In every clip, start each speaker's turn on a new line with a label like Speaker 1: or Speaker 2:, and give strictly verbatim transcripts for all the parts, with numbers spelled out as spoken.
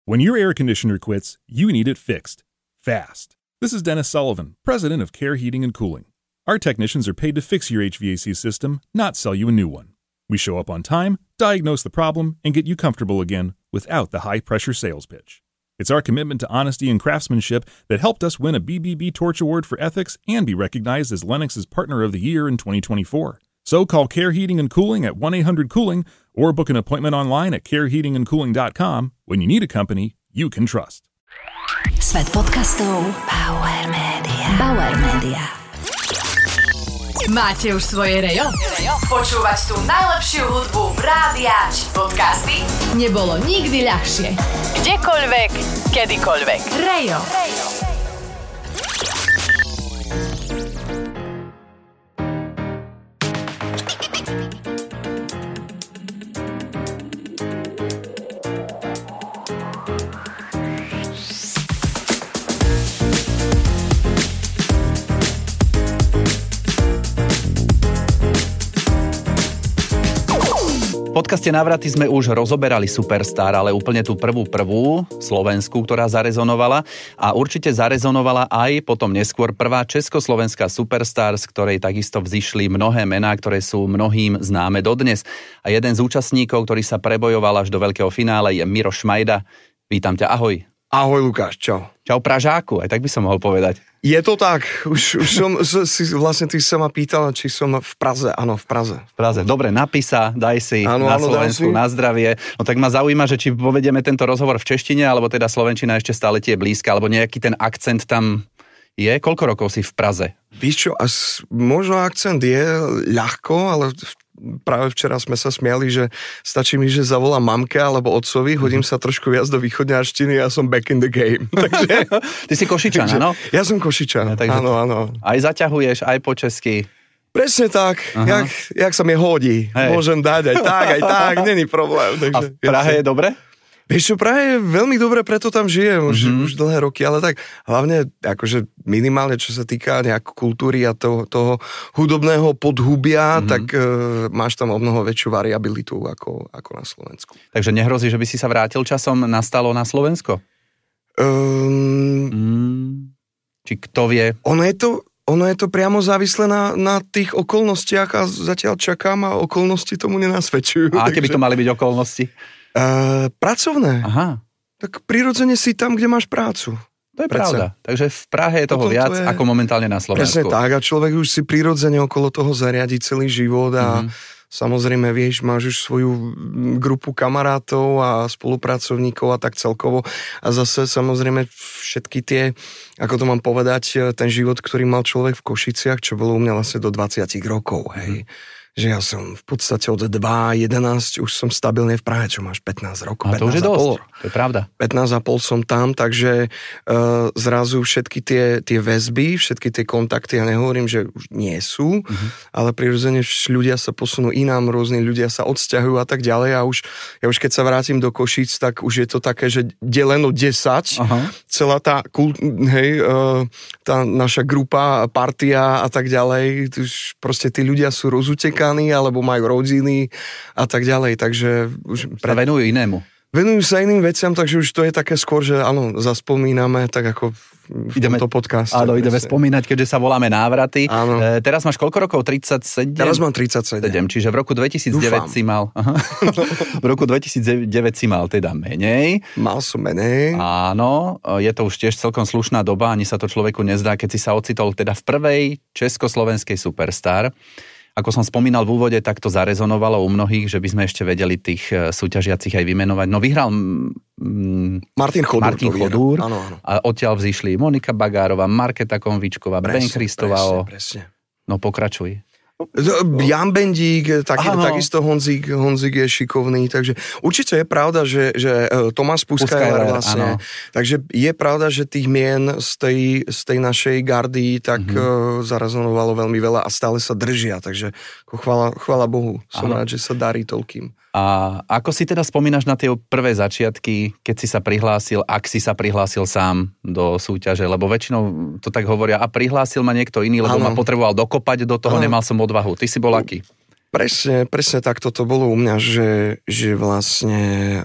Speaker 1: When your air conditioner quits, you need it fixed. Fast. This is Dennis Sullivan, president of Care Heating and Cooling. Our technicians are paid to fix your H V A C system, not sell you a new one. We show up on time, diagnose the problem, and get you comfortable again without the high-pressure sales pitch. It's our commitment to honesty and craftsmanship that helped us win a B B B Torch Award for Ethics and be recognized as Lennox's Partner of the Year in twenty twenty-four. So call Care Heating and Cooling at one eight hundred cooling or book an appointment online at care heating and cooling dot com when you need a company you can trust.
Speaker 2: Svet podcastov Bauer Media. Bauer Media.
Speaker 3: Máte už svoje rejo? Počúvať tú najlepšiu hudbu rádia či podcasty nebolo nikdy ľahšie. Kdekoľvek, kedykoľvek. Rejo.
Speaker 4: V podcaste Návraty sme už rozoberali Superstar, ale úplne tú prvú prvú slovenskú, ktorá zarezonovala a určite zarezonovala aj potom neskôr prvá československá Superstar, z ktorej takisto vzišli mnohé mená, ktoré sú mnohým známe dodnes. A jeden z účastníkov, ktorý sa prebojoval až do veľkého finále, je Miro Šmajda. Vítam ťa, ahoj.
Speaker 5: Ahoj Lukáš, čau.
Speaker 4: Čau Pražáku, aj tak by som mohol povedať.
Speaker 5: Je to tak, už, už som, si, vlastne ty sa ma pýtal, či som v Praze, áno, v Praze.
Speaker 4: V Praze, dobre, napísa, daj si
Speaker 5: áno,
Speaker 4: na
Speaker 5: áno,
Speaker 4: Slovensku, na zdravie. No tak ma zaujíma, že či povedieme tento rozhovor v češtine, alebo teda slovenčina ešte stále tie blízka, alebo nejaký ten akcent tam je. Koľko rokov si v Praze?
Speaker 5: Víš čo, as, možno akcent je ľahko, ale práve včera sme sa smiali, že stačí mi, že zavolám mamke alebo otcovi, hodím sa trošku viac do východňarštiny a som back in the game. Takže,
Speaker 4: ty si Košičan, áno?
Speaker 5: Ja som Košičan,
Speaker 4: ja,
Speaker 5: áno, áno.
Speaker 4: Aj zaťahuješ, aj po česky.
Speaker 5: Presne tak, jak, jak sa mi hodí. Hej. Môžem dať aj tak, aj tak, není problém. Takže,
Speaker 4: a v Prahe je dobre?
Speaker 5: Vieš čo, Prahe je veľmi dobre, preto tam žijem už, mm-hmm. už dlhé roky, ale tak hlavne akože minimálne, čo sa týka nejakú kultúry a toho, toho hudobného podhubia, mm-hmm. tak e, máš tam o mnoho väčšiu variabilitu ako, ako na Slovensku.
Speaker 4: Takže nehrozí, že by si sa vrátil časom nastalo na Slovensko? Um, mm, či kto vie? Ono
Speaker 5: je to... Ono je to priamo závislé na, na tých okolnostiach a zatiaľ čakám a okolnosti tomu nenasvedčujú.
Speaker 4: A aké by to mali byť okolnosti?
Speaker 5: Uh, pracovné.
Speaker 4: Aha.
Speaker 5: Tak prirodzene si tam, kde máš prácu.
Speaker 4: To je Prece. Pravda. Takže v Prahe je toho Potom viac to je... ako momentálne na Slovensku.
Speaker 5: Presne tak a človek už si prirodzene okolo toho zariadi celý život a mm-hmm. samozrejme, vieš, máš už svoju grupu kamarátov a spolupracovníkov a tak celkovo. A zase samozrejme všetky tie, ako to mám povedať, ten život, ktorý mal človek v Košiciach, čo bolo u mňa vlastne do dvadsať rokov, hej. Mm. Že ja som v podstate od dva jedenásť už som stabilne v Prahe, čo máš pätnásť rokov.
Speaker 4: A to už je dosť, to je pravda.
Speaker 5: pätnásť a pol som tam, takže uh, zrazu všetky tie, tie väzby, všetky tie kontakty, ja nehovorím, že už nie sú, uh-huh. ale prirodzene ľudia sa posunú inám, rôzni ľudia sa odsťahujú a tak ďalej a už, ja už keď sa vrátim do Košíc, tak už je to také, že deleno desať, uh-huh. celá tá, hej, uh, tá naša grupa, partia a tak ďalej, už proste tí ľudia sú rozutekaní alebo majú rodiny a tak ďalej, takže už...
Speaker 4: Pre... Sa venujú inému.
Speaker 5: Venujú sa iným veciam, takže už to je také skôr, že áno, zaspomíname, tak ako v ideme, tomto podcaste.
Speaker 4: Áno, ideme spomínať, keďže sa voláme Návraty.
Speaker 5: Áno.
Speaker 4: E, teraz máš koľko rokov? tridsaťsedem?
Speaker 5: Teraz mám tridsaťsedem.
Speaker 4: Čiže v roku dvetisícdeväť
Speaker 5: Dúfam.
Speaker 4: si mal... Aha. V roku dvetisícdeväť si mal teda menej.
Speaker 5: Mal som menej.
Speaker 4: Áno, je to už tiež celkom slušná doba, ani sa to človeku nezdá, keď si sa ocitol teda v prvej československej Superstar. Ako som spomínal v úvode, tak to zarezonovalo u mnohých, že by sme ešte vedeli tých súťažiacich aj vymenovať. No vyhral mm,
Speaker 5: Martin Chodúr.
Speaker 4: Martin Chodúr
Speaker 5: áno, áno.
Speaker 4: A odtiaľ vzýšli Monika Bagárová, Markéta Konvičková, Ben Christová.
Speaker 5: Presne, presne.
Speaker 4: No pokračuj.
Speaker 5: Jan Bendík, taký, takisto Honzík, Honzík je šikovný, takže určite je pravda, že, že Tomáš Puskajler vlastne, áno. Takže je pravda, že tých mien z tej, z tej našej gardy tak mm-hmm. zarezonovalo veľmi veľa a stále sa držia, takže chvála, chvála Bohu, som áno. rád, že sa darí toľkým.
Speaker 4: A ako si teda spomínaš na tie prvé začiatky, keď si sa prihlásil, ak si sa prihlásil sám do súťaže, lebo väčšinou to tak hovoria, a prihlásil ma niekto iný, lebo ano. ma potreboval dokopať do toho, ano. nemal som odvahu. Ty si bol aký?
Speaker 5: Presne, presne takto to bolo u mňa, že, že vlastne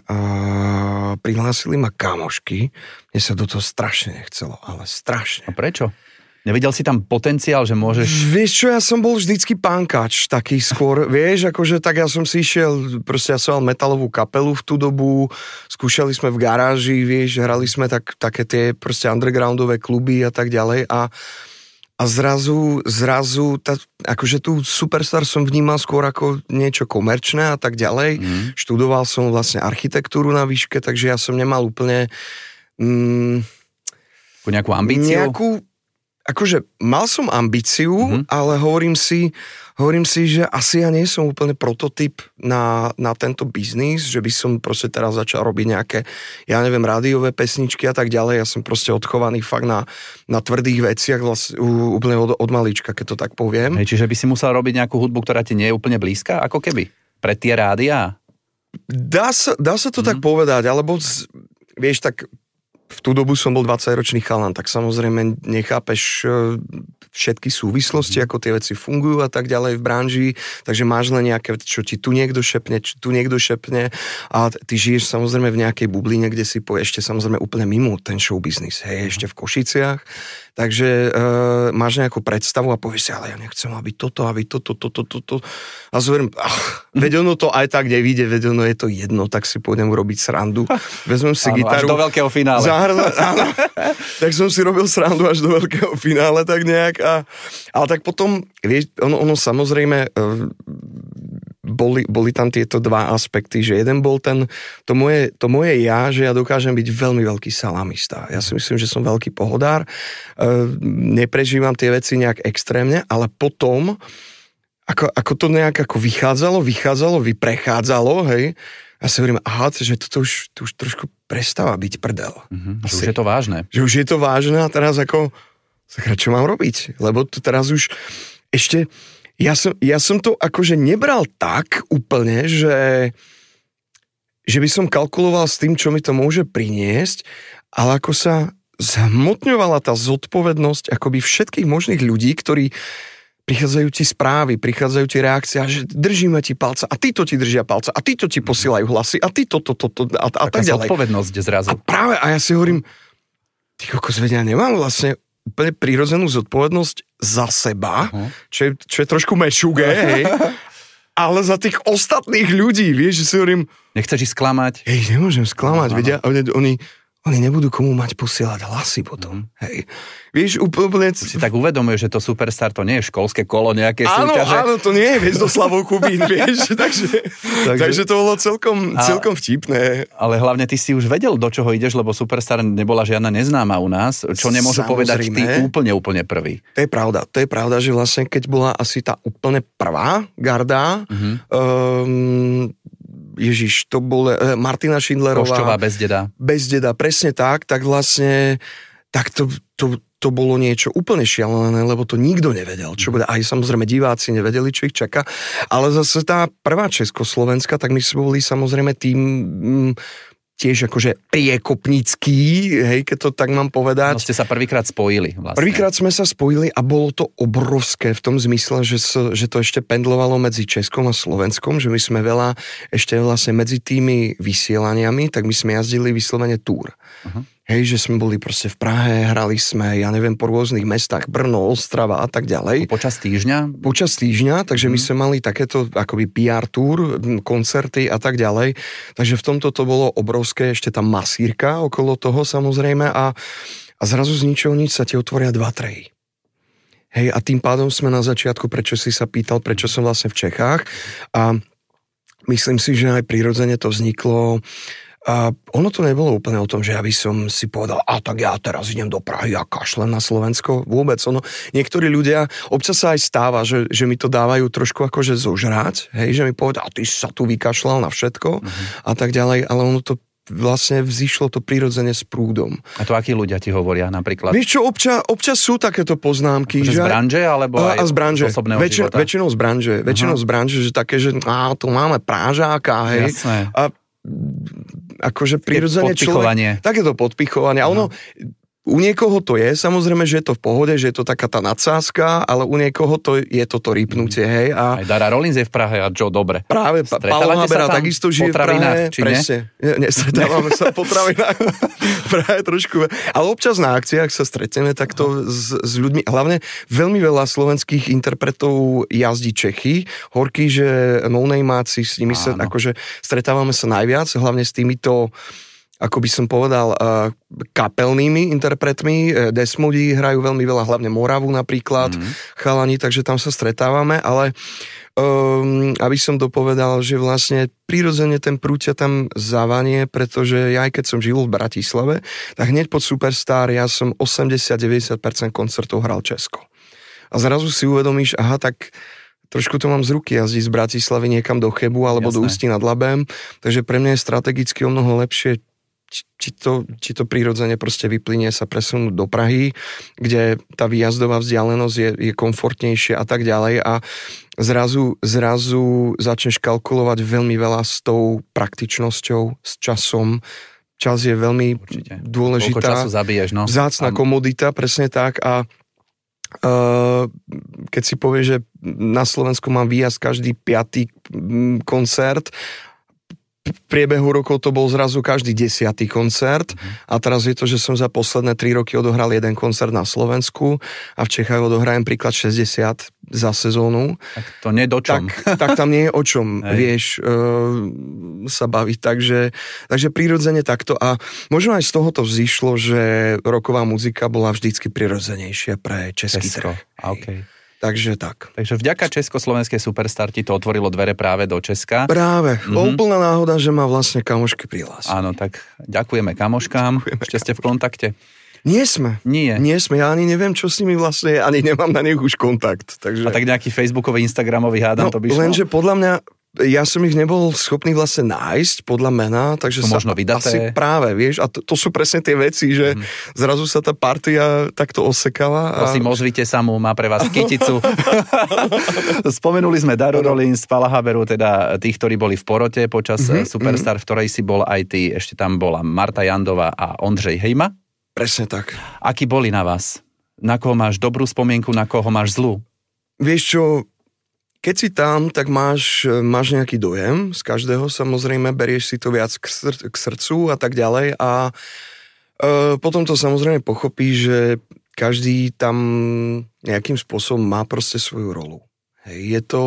Speaker 5: uh, prihlásili ma kamošky. Mne sa do toho strašne nechcelo, ale strašne.
Speaker 4: A prečo? Nevidel si tam potenciál, že môžeš...
Speaker 5: Vieš čo, ja som bol vždycky pánkač, taký skôr, vieš, akože tak ja som si išiel, proste ja som mal metalovú kapelu v tú dobu, skúšali sme v garáži, vieš, hrali sme tak, také tie proste undergroundové kluby a tak ďalej a A zrazu, zrazu, tá, akože tu Superstar som vnímal skôr ako niečo komerčné a tak ďalej. Mm. Študoval som vlastne architektúru na výške, takže ja som nemal úplne... Mm,
Speaker 4: nejakú ambíciu?
Speaker 5: Nejakú, akože mal som ambíciu, mm-hmm. ale hovorím si, hovorím si, že asi ja nie som úplne prototyp na, na tento biznis, že by som proste teraz začal robiť nejaké, ja neviem, rádiové pesničky a tak ďalej. Ja som proste odchovaný fakt na, na tvrdých veciach vlastne, úplne od, od malička, keď to tak poviem.
Speaker 4: Hej, čiže by si musel robiť nejakú hudbu, ktorá ti nie je úplne blízka, ako keby? Pre tie rádiá?
Speaker 5: Dá sa, dá sa to mm. tak povedať, alebo vieš, tak v tú dobu som bol dvadsaťročný chalan, tak samozrejme nechápeš všetky súvislosti, ako tie veci fungujú a tak ďalej v branži, takže máš len nejaké, čo ti tu niekto šepne, čo tu niekto šepne a ty žiješ samozrejme v nejakej bubline, kde si po ešte samozrejme úplne mimo ten show business, hej, ešte v Košiciach, takže e, máš nejakú predstavu a povieš si, ale ja nechcem, aby toto, aby toto, toto, toto, a zverím, ach, veď ono to aj tak nevíde, veď ono je to jedno, tak si pôjdem urobiť srandu, vezmem si
Speaker 4: áno,
Speaker 5: gitaru.
Speaker 4: Až do veľkého finále.
Speaker 5: Zahrla, áno, tak som si robil srandu až do veľkého finále, tak nejak, a, ale tak potom, vieš, ono, ono samozrejme, boli, boli tam tieto dva aspekty, že jeden bol ten, to moje, to moje ja, že ja dokážem byť veľmi veľký salamista. Ja si myslím, že som veľký pohodár, neprežívam tie veci nejak extrémne, ale potom, ako, ako to nejak ako vychádzalo, vychádzalo, vyprechádzalo, hej, a si hovorím, aha, že toto už, to už trošku prestáva byť prdel.
Speaker 4: Mm-hmm, že už je to vážne.
Speaker 5: Že už je to vážne a teraz ako, sakra, čo mám robiť? Lebo to teraz už ešte, ja som, ja som to akože nebral tak úplne, že, že by som kalkuloval s tým, čo mi to môže priniesť, ale ako sa zhmotňovala tá zodpovednosť akoby všetkých možných ľudí, ktorí prichádzajú ti správy, prichádzajú ti reakcia, že držíme ti palca a títo ti držia palca a títo ti posielajú hlasy a títo to, to, to, a, a tak ďalej.
Speaker 4: Zodpovednosť zrazu.
Speaker 5: A práve, a ja si hovorím, ty kokos, vedia, nemám vlastne úplne prírodzenú zodpovednosť za seba, uh-huh. čo, je, čo je trošku mešuge, hej, ale za tých ostatných ľudí, vieš, že si hovorím...
Speaker 4: Nechceš ich sklamať?
Speaker 5: Hej, nemôžem sklamať, uh-huh. vedia, oni... oni Oni nebudú komu mať posielať hlasy potom. Mm. Hej. Vieš, úplne...
Speaker 4: Si tak uvedomuješ, že to Superstar to nie je školské kolo nejaké
Speaker 5: áno,
Speaker 4: súťaže.
Speaker 5: Áno, to nie je Hviezdoslavov Kubín, vieš. takže, takže, takže to bolo celkom, a, celkom vtipné.
Speaker 4: Ale hlavne ty si už vedel, do čoho ideš, lebo Superstar nebola žiadna neznáma u nás, čo nemôžu povedať ty úplne, úplne prvý.
Speaker 5: To je pravda. To je pravda, že vlastne keď bola asi tá úplne prvá garda, mm-hmm. um, Ježiš, to bol uh, Martina Šindlerová.
Speaker 4: Koščová bez deda.
Speaker 5: Bez deda, presne tak, tak vlastne, tak to, to, to bolo niečo úplne šialené, lebo to nikto nevedel, čo bude. Aj samozrejme diváci nevedeli, čo ich čaká, ale zase tá prvá Československá, tak my sme boli samozrejme tým... Mm, tiež akože priekopnícky, hej, keď to tak mám povedať.
Speaker 4: No ste sa prvýkrát spojili vlastne.
Speaker 5: Prvýkrát sme sa spojili a bolo to obrovské v tom zmysle, že, sa, že to ešte pendlovalo medzi Českom a Slovenskom, že my sme veľa ešte vlastne medzi tými vysielaniami, tak my sme jazdili vyslovene túr. Uh-huh. Hej, že sme boli proste v Prahe, hrali sme, ja neviem, po rôznych mestách, Brno, Ostrava a tak ďalej.
Speaker 4: Počas týždňa?
Speaker 5: Počas týždňa, takže mm. my sme mali takéto akoby pé er túr, koncerty a tak ďalej. Takže v tomto to bolo obrovské, ešte tá masírka okolo toho samozrejme a, a zrazu z ničoho nič sa ti otvoria dva treji. Hej, a tým pádom sme na začiatku, prečo si sa pýtal, prečo som vlastne v Čechách a myslím si, že aj prirodzene to vzniklo. A ono to nebolo úplne o tom, že ja by som si povedal, a tak ja teraz idem do Prahy a kašlem na Slovensko. Vôbec. Ono, niektorí ľudia, občas sa aj stáva, že, že mi to dávajú trošku akože zožrať, hej, že mi povedal, a ty sa tu vykašľal na všetko uh-huh. a tak ďalej, ale ono to vlastne vzýšlo to prirodzene s prúdom.
Speaker 4: A to akí ľudia ti hovoria napríklad?
Speaker 5: Vieš čo, občas, občas sú takéto poznámky.
Speaker 4: Že z branže, alebo aj
Speaker 5: a z branže.
Speaker 4: Z osobného
Speaker 5: Väčšin,
Speaker 4: života?
Speaker 5: Väčšinou z branže. Uh-huh. Väčšinou z branže, že také, že á, tu máme Prážáka, hej.
Speaker 4: Jasné.
Speaker 5: A akože prirodzene
Speaker 4: podpichovanie.
Speaker 5: človek... Takéto podpichovanie. A ono, U niekoho to je, samozrejme, že je to v pohode, že je to taká tá nadsázka, ale u niekoho to je toto rýpnutie, hej. A
Speaker 4: aj Dara Rollins je v Prahe a Joe, dobre.
Speaker 5: Práve, Paolo Habera takisto žije v Prahe.
Speaker 4: Či
Speaker 5: presne. Ne? Nestretávame sa po potravinách. Prahe trošku. Ale občas na akciách sa stretneme takto s, s ľuďmi. Hlavne veľmi veľa slovenských interpretov jazdí Čechy. Horky, že no-nameáci, s nimi sa akože stretávame sa najviac, hlavne s týmito, ako by som povedal, kapelnými interpretmi. Desmodi hrajú veľmi veľa, hlavne Moravu napríklad, mm. chalani, takže tam sa stretávame, ale um, aby som dopovedal, že vlastne prirodzene ten prúťa tam zavanie, pretože ja aj keď som žil v Bratislave, tak hneď pod Superstar ja som osemdesiat až deväťdesiat percent koncertov hral Česko. A zrazu si uvedomíš, aha, tak trošku to mám z ruky jazdiť z Bratislavy niekam do Chebu alebo Jasné. do Ústí nad Labem, takže pre mňa je strategicky o mnoho lepšie či to, či to prirodzene proste vyplynie sa presunúť do Prahy, kde tá výjazdová vzdialenosť je, je komfortnejšia a tak ďalej a zrazu, zrazu začneš kalkulovať veľmi veľa s tou praktičnosťou, s časom. Čas je veľmi Určite. dôležitá.
Speaker 4: Koľko času zabiješ, no?
Speaker 5: Vzácna komodita, presne tak a Uh, keď si povieš, že na Slovensku mám výjazd každý piatý koncert, v priebehu rokov to bol zrazu každý desiatý koncert mm. a teraz je to, že som za posledné tri roky odohral jeden koncert na Slovensku a v Čechách odohrajem príklad šesťdesiat za sezónu.
Speaker 4: Tak to nie do čom.
Speaker 5: Tak, tak tam nie je o čom, vieš, uh, sa baviť. Takže, takže prirodzene takto a možno aj z tohoto vzýšlo, že roková muzika bola vždycky prirodzenejšia pre český
Speaker 4: Česko.
Speaker 5: trh.
Speaker 4: Okay.
Speaker 5: Takže tak.
Speaker 4: Takže vďaka Československej Superstar ti to otvorilo dvere práve do Česka.
Speaker 5: Práve. Mm-hmm. Úplná náhoda, že ma vlastne kamošky prihlásili.
Speaker 4: Áno, tak ďakujeme kamoškám. Ďakujeme Ešte ste v kontakte?
Speaker 5: Nie sme.
Speaker 4: Nie.
Speaker 5: Nie sme. Ja ani neviem, čo s nimi vlastne je. Ani nemám na nich už kontakt. Takže...
Speaker 4: A tak nejaký facebookový, instagramový hádam
Speaker 5: no,
Speaker 4: to by šlo?
Speaker 5: Lenže podľa mňa ja som ich nebol schopný vlastne nájsť podľa mena, takže
Speaker 4: to
Speaker 5: sa
Speaker 4: možno vydaté.
Speaker 5: Asi práve, vieš, a to, to sú presne tie veci, že mm. zrazu sa tá partia takto osekala. A...
Speaker 4: Prosím, ozvite sa mu, má pre vás kyticu. Spomenuli sme Daru Rollins, Paula Haberu, teda tých, ktorí boli v porote počas mm-hmm, Superstar, mm-hmm. v ktorej si bol aj ty, ešte tam bola Marta Jandová a Ondřej Hejma.
Speaker 5: Presne tak.
Speaker 4: Akí boli na vás? Na koho máš dobrú spomienku, na koho máš zlú?
Speaker 5: Vieš čo, keď si tam, tak máš, máš nejaký dojem z každého, samozrejme, berieš si to viac k, sr- k srdcu a tak ďalej a e, potom to samozrejme pochopíš, že každý tam nejakým spôsobom má proste svoju rolu. Hej, je to...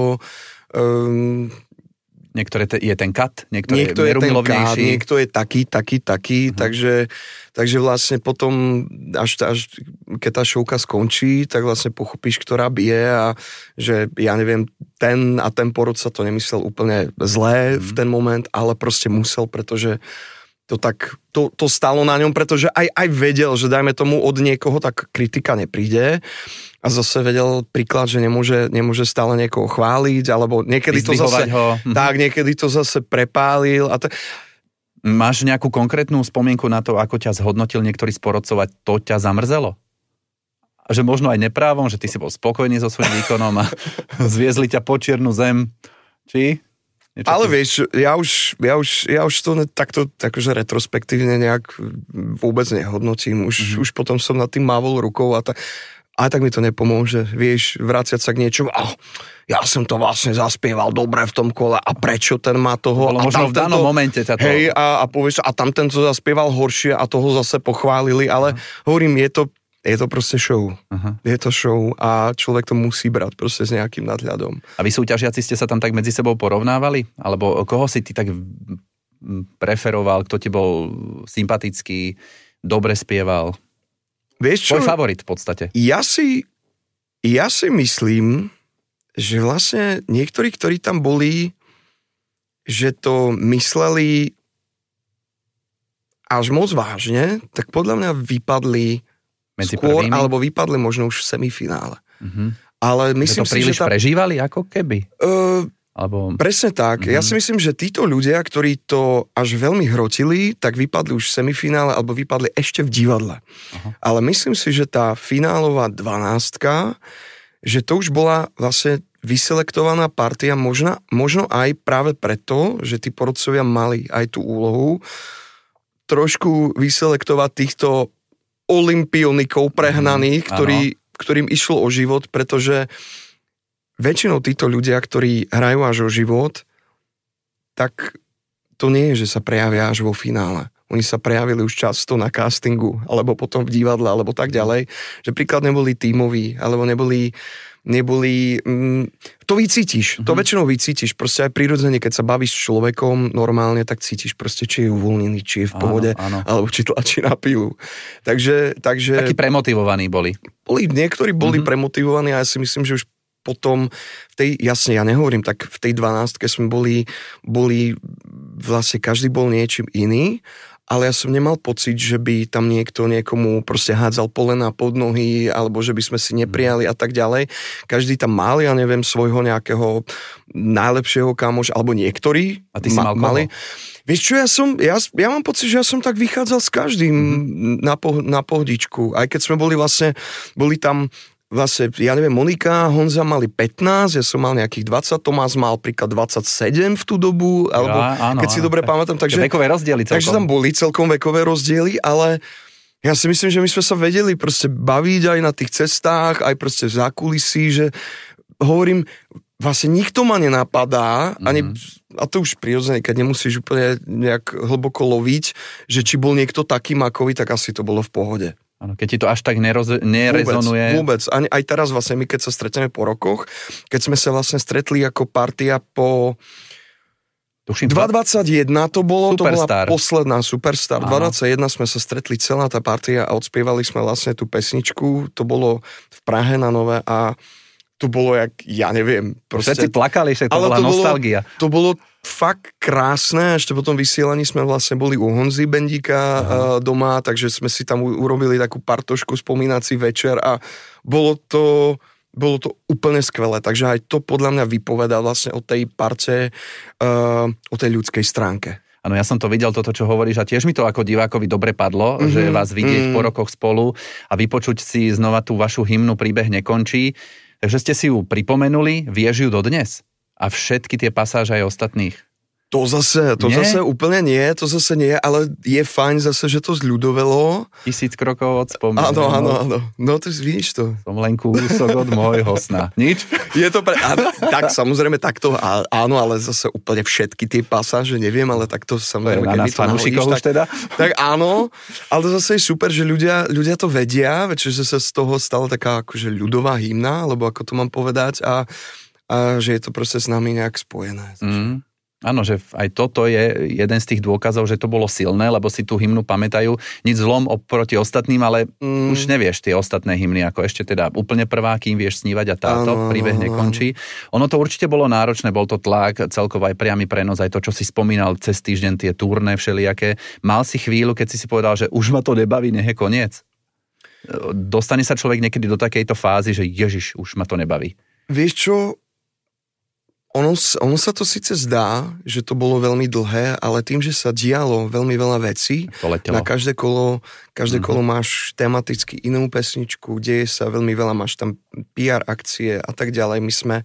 Speaker 5: E,
Speaker 4: Niektoré te, je ten kat, niektoré
Speaker 5: niekto
Speaker 4: je
Speaker 5: ten kat,
Speaker 4: mierumilovnejší.
Speaker 5: niekto je taký, taký, taký, uh-huh. takže, takže vlastne potom, až, až keď tá šovka skončí, tak vlastne pochopíš, ktorá bije a že ja neviem, ten a ten porod sa to nemyslel úplne zlé uh-huh. v ten moment, ale proste musel, pretože to tak, to, to stalo na ňom, pretože aj, aj vedel, že dajme tomu od niekoho tak kritika nepríde a zase vedel príklad, že nemôže, nemôže stále niekoho chváliť, alebo niekedy to zase
Speaker 4: ho.
Speaker 5: tak, niekedy to zase prepálil. A t-
Speaker 4: Máš nejakú konkrétnu spomienku na to, ako ťa zhodnotil niektorý z porodcov a to ťa zamrzelo? Že možno aj neprávom, že ty si bol spokojný so svojím výkonom a zviezli ťa po čiernu zem. Či? Niečo
Speaker 5: Ale
Speaker 4: ty...
Speaker 5: vieš, ja už, ja už, ja už to takto takože retrospektívne nejak vôbec nehodnotím. Už, mm-hmm. už potom som nad tým mávol rukou a tak... A tak mi to nepomôže, vieš, vráciať sa k niečomu, oh, ja som to vlastne zaspieval dobre v tom kole a prečo ten má toho...
Speaker 4: Bolo
Speaker 5: a
Speaker 4: možno v danom momente ťa to...
Speaker 5: Hej, a, a povieš, a tam ten to zaspieval horšie a toho zase pochválili, ale uh-huh. hovorím, je to, je to proste show. Uh-huh. Je to show a človek to musí brať proste s nejakým nadhľadom.
Speaker 4: A vy súťažiaci ste sa tam tak medzi sebou porovnávali? Alebo koho si ty tak preferoval, kto ti bol sympatický, dobre spieval?
Speaker 5: Vieš čo?
Speaker 4: Tvoj favorit v podstate.
Speaker 5: Ja si, ja si myslím, že vlastne niektorí, ktorí tam boli, že to mysleli až moc vážne, tak podľa mňa vypadli
Speaker 4: medzi
Speaker 5: skôr,
Speaker 4: prvými?
Speaker 5: alebo vypadli možno už v semifinále. Uh-huh. Ale myslím
Speaker 4: že to
Speaker 5: si,
Speaker 4: príliš
Speaker 5: že tá...
Speaker 4: prežívali, ako keby?
Speaker 5: Uh,
Speaker 4: Alebo...
Speaker 5: Presne tak. Mm-hmm. Ja si myslím, že títo ľudia, ktorí to až veľmi hrotili, tak vypadli už v semifinále alebo vypadli ešte v divadle. Uh-huh. Ale myslím si, že tá finálová dvanástka, že to už bola vlastne vyselektovaná partia, možno, možno aj práve preto, že tí porodcovia mali aj tú úlohu trošku vyselektovať týchto olympionikov prehnaných,
Speaker 4: mm,
Speaker 5: ktorí, ktorým išlo o život, pretože väčšinou títo ľudia, ktorí hrajú až o život, tak to nie je, že sa prejavia až vo finále. Oni sa prejavili už často na castingu, alebo potom v divadle, alebo tak ďalej, že príklad neboli tímoví, alebo neboli, neboli mm, to vycítiš, mm-hmm. to väčšinou vycítiš, proste aj prirodzene, keď sa bavíš s človekom normálne, tak cítiš proste, či je uvoľnený, či je v pohode, áno, áno. alebo či tlačí na pilu. Takže, takže...
Speaker 4: Takí premotivovaní boli.
Speaker 5: Boli, niektorí boli mm-hmm. premotivovaní a ja si myslím, že už potom v tej, jasne, ja nehovorím, tak v tej dvanástke sme boli, boli vlastne každý bol niečím iný, ale ja som nemal pocit, že by tam niekto niekomu proste hádzal polena pod nohy, alebo že by sme si neprijali a tak ďalej. Každý tam mal, ja neviem, svojho nejakého najlepšieho kamoša, alebo niektorí
Speaker 4: a ty si ma, mal mali.
Speaker 5: Vieš čo, ja som, ja, ja mám pocit, že ja som tak vychádzal s každým mm-hmm. na, po, na pohodičku. Aj keď sme boli vlastne, boli tam vlastne, ja neviem, Monika, Honza mali pätnásť, ja som mal nejakých dvadsať, Tomás mal príklad dvadsaťsedem v tú dobu, alebo ja, áno, keď si áno, dobre pamätám. Takže,
Speaker 4: vekové rozdiely celkom.
Speaker 5: Takže tam boli celkom vekové rozdiely, ale ja si myslím, že my sme sa vedeli proste baviť aj na tých cestách, aj proste v zákulisí, že hovorím, vlastne nikto ma nenapadá, mm-hmm. ani, a to už prirodzene, keď nemusíš úplne nejak hlboko loviť, že či bol niekto taký makový, tak asi to bolo v pohode.
Speaker 4: Áno, keď ti to až tak neroz, nerezonuje.
Speaker 5: Vôbec, vôbec. Ani, aj teraz vlastne my, keď sa stretneme po rokoch, keď sme sa vlastne stretli ako partia po dva dvadsaťjeden, to bolo,
Speaker 4: Superstar.
Speaker 5: To bola posledná Superstar. Áno. dva dvadsaťjeden sme sa stretli celá tá partia a odspievali sme vlastne tú pesničku, to bolo v Prahe na Nové a to bolo jak, ja neviem. Proste,
Speaker 4: všetci plakali, že to bola
Speaker 5: to
Speaker 4: nostalgia.
Speaker 5: Bolo, to bolo fakt krásne, ešte potom vysielaní sme vlastne boli u Honzy Bendíka uh, doma, takže sme si tam urobili takú partošku, spomínací večer a bolo to, bolo to úplne skvelé, takže aj to podľa mňa vypovedá vlastne o tej parte, uh, o tej ľudskej stránke.
Speaker 4: Áno, ja som to videl, toto, čo hovoríš, a tiež mi to ako divákovi dobre padlo, mm-hmm, že vás vidieť mm. po rokoch spolu a vypočuť si znova tú vašu hymnu Príbeh nekončí. Takže ste si ju pripomenuli, vieš ju dodnes? A všetky tie pasáže aj ostatných?
Speaker 5: To zase, to nie? zase úplne nie, to zase nie, ale je fajn zase, že to zľudovelo.
Speaker 4: Tisíc krokov od spomienok.
Speaker 5: Áno, áno, áno. No to vidíš to.
Speaker 4: Som len kúsok od môjho sna. Nič?
Speaker 5: Je to pre... A, tak samozrejme takto, áno, ale zase úplne všetky tie pasáže, neviem, ale takto samozrejme,
Speaker 4: keď mi to nahodíš, tak,
Speaker 5: teda? tak áno, ale to zase je super, že ľudia, ľudia to vedia, že sa z toho stala taká akože ľudová hymna, alebo ako to mám povedať, a, a že je to proste s nami nejak spojené.
Speaker 4: Mm. Áno, že aj toto je jeden z tých dôkazov, že to bolo silné, lebo si tú hymnu pamätajú. Nič zlom oproti ostatným, ale mm. už nevieš tie ostatné hymny, ako ešte teda úplne prvá, kým vieš snívať a táto, ano, príbeh nekončí. Ono to určite bolo náročné, bol to tlak, celkovo aj priamy prenos, aj to, čo si spomínal cez týždeň, tie turné všelijaké. Mal si chvíľu, keď si si povedal, že už ma to nebaví, nech je koniec? Dostane sa človek niekedy do takejto fázy, že ježiš, už ma to nebaví.
Speaker 5: Vieš čo? Ono, ono sa to síce zdá, že to bolo veľmi dlhé, ale tým, že sa dialo veľmi veľa vecí, na každé kolo, každé mm-hmm. kolo máš tematicky inú pesničku, deje sa veľmi veľa, máš tam pé er akcie a tak ďalej. My sme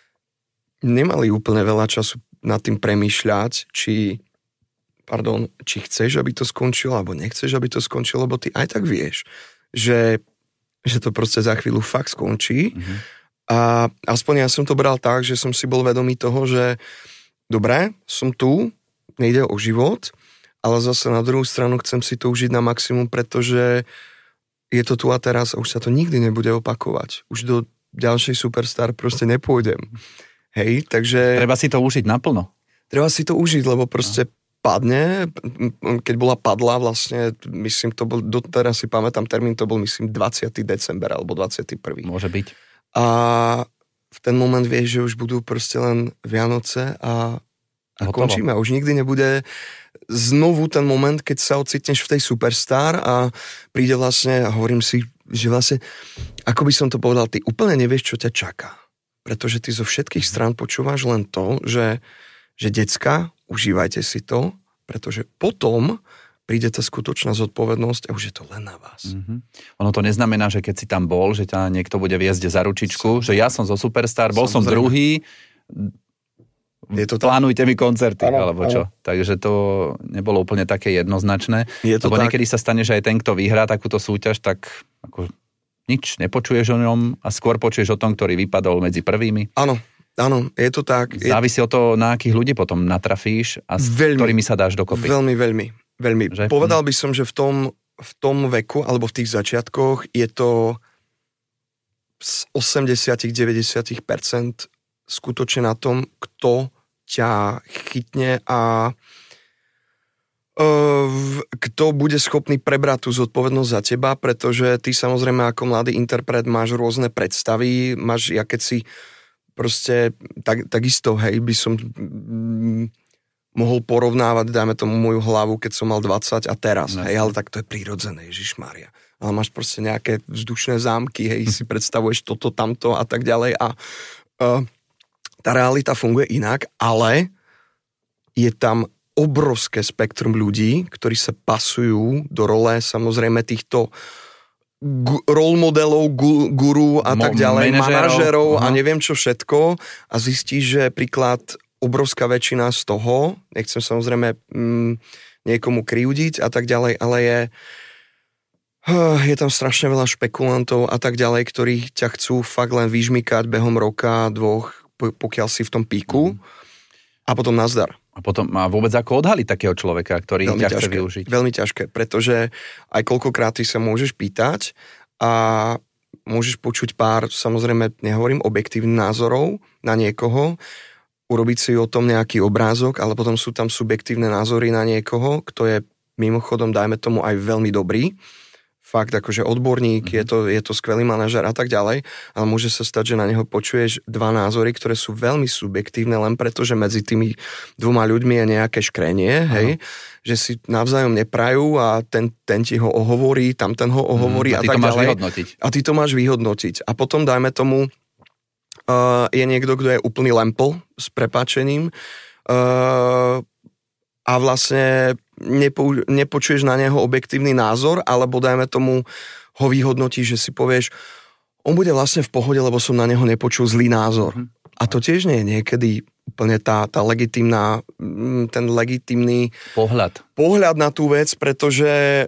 Speaker 5: nemali úplne veľa času nad tým premýšľať, či, pardon, či chceš, aby to skončilo, alebo nechceš, aby to skončilo, lebo ty aj tak vieš, že, že to proste za chvíľu fakt skončí. Mm-hmm. A aspoň ja som to bral tak, že som si bol vedomý toho, že dobre, som tu, nejde o život, ale zase na druhú stranu chcem si to užiť na maximum, pretože je to tu a teraz a už sa to nikdy nebude opakovať. Už do ďalšej Superstar proste nepôjdem. Hej, takže...
Speaker 4: Treba si to užiť naplno.
Speaker 5: Treba si to užiť, lebo proste padne, keď bola padla vlastne, myslím, to bol, doteraz si pamätám termín, to bol myslím dvadsiateho decembra alebo dvadsiateho prvého
Speaker 4: Môže byť.
Speaker 5: A v ten moment vieš, že už budú proste len Vianoce a, a končíme. Už nikdy nebude znovu ten moment, keď sa ocitneš v tej Superstar a príde vlastne, a hovorím si, že vlastne, ako by som to povedal, ty úplne nevieš, čo ťa čaká. Pretože ty zo všetkých strán počúvaš len to, že, že decka, užívajte si to, pretože potom príde tá skutočná zodpovednosť a už je to len na vás.
Speaker 4: Mm-hmm. Ono to neznamená, že keď si tam bol, že ťa niekto bude viesť za ručičku, že ja som zo Superstar, bol Samozrejme. som druhý,
Speaker 5: Je to tak.
Speaker 4: Plánujte mi koncerty,
Speaker 5: ano,
Speaker 4: alebo čo. Ano. Takže to nebolo úplne také jednoznačné.
Speaker 5: Je to
Speaker 4: lebo
Speaker 5: tak.
Speaker 4: niekedy sa stane, že aj ten, kto vyhrá takúto súťaž, tak ako nič nepočuješ o ňom a skôr počuješ o tom, ktorý vypadol medzi prvými.
Speaker 5: Áno, áno, je to tak.
Speaker 4: Závisí od toho, na akých ľudí potom natrafíš a s veľmi, ktorými sa dáš dokopy.
Speaker 5: Veľmi, veľmi, veľmi. Že? Povedal by som, že v tom, v tom veku, alebo v tých začiatkoch je to z osemdesiat až deväťdesiat percent skutočne na tom, kto ťa chytne a uh, kto bude schopný prebrať tú zodpovednosť za teba, pretože ty samozrejme ako mladý interpret máš rôzne predstavy, máš, ja keď si proste, tak, takisto, hej, by som mm, mohol porovnávať, dajme tomu moju hlavu, keď som mal dvadsať a teraz, no. Hej, ale tak to je prirodzené, Ježišmária. Ale máš proste nejaké vzdušné zámky, hej, si predstavuješ toto, tamto a tak ďalej a uh, tá realita funguje inak, ale je tam obrovské spektrum ľudí, ktorí sa pasujú do role samozrejme týchto gu- role modelov, gu- guru a Mo- tak ďalej, manažerov a neviem čo všetko a zistíš, že príklad obrovská väčšina z toho, nechcem samozrejme mm, niekomu kriudiť a tak ďalej, ale je je tam strašne veľa špekulantov a tak ďalej, ktorí ťa chcú fakt len vyžmykať behom roka, dvoch, pokiaľ si v tom píku a potom nazdar.
Speaker 4: A potom má vôbec ako odhaliť takého človeka, ktorý
Speaker 5: veľmi
Speaker 4: ťa
Speaker 5: ťažké,
Speaker 4: chce využiť.
Speaker 5: Veľmi ťažké, pretože aj koľkokrát ty sa môžeš pýtať a môžeš počuť pár, samozrejme, nehovorím objektívnych názorov na niekoho, urobiť si o tom nejaký obrázok, ale potom sú tam subjektívne názory na niekoho, kto je mimochodom, dajme tomu, aj veľmi dobrý. Fakt, akože odborník, mm-hmm. je, to, je to skvelý manažer a tak ďalej, ale môže sa stať, že na neho počuješ dva názory, ktoré sú veľmi subjektívne, len preto, že medzi tými dvoma ľuďmi je nejaké škrenie, hej, že si navzájom neprajú a ten, ten ti ho ohovorí, tamten ho ohovorí mm, a, a tak ďalej. A ty to máš vyhodnotiť. A ty to máš vyhodnotiť. A potom, dajme tomu, uh, je niekto, kto je úplný lempl s prepáčením uh, a vlastne Nepo, nepočuješ na neho objektívny názor, alebo dajme tomu ho vyhodnotíš, že si povieš, on bude vlastne v pohode, lebo som na neho nepočul zlý názor. A to tiež nie je niekedy úplne tá, tá legitímna, ten legitímny
Speaker 4: pohľad.
Speaker 5: pohľad na tú vec, pretože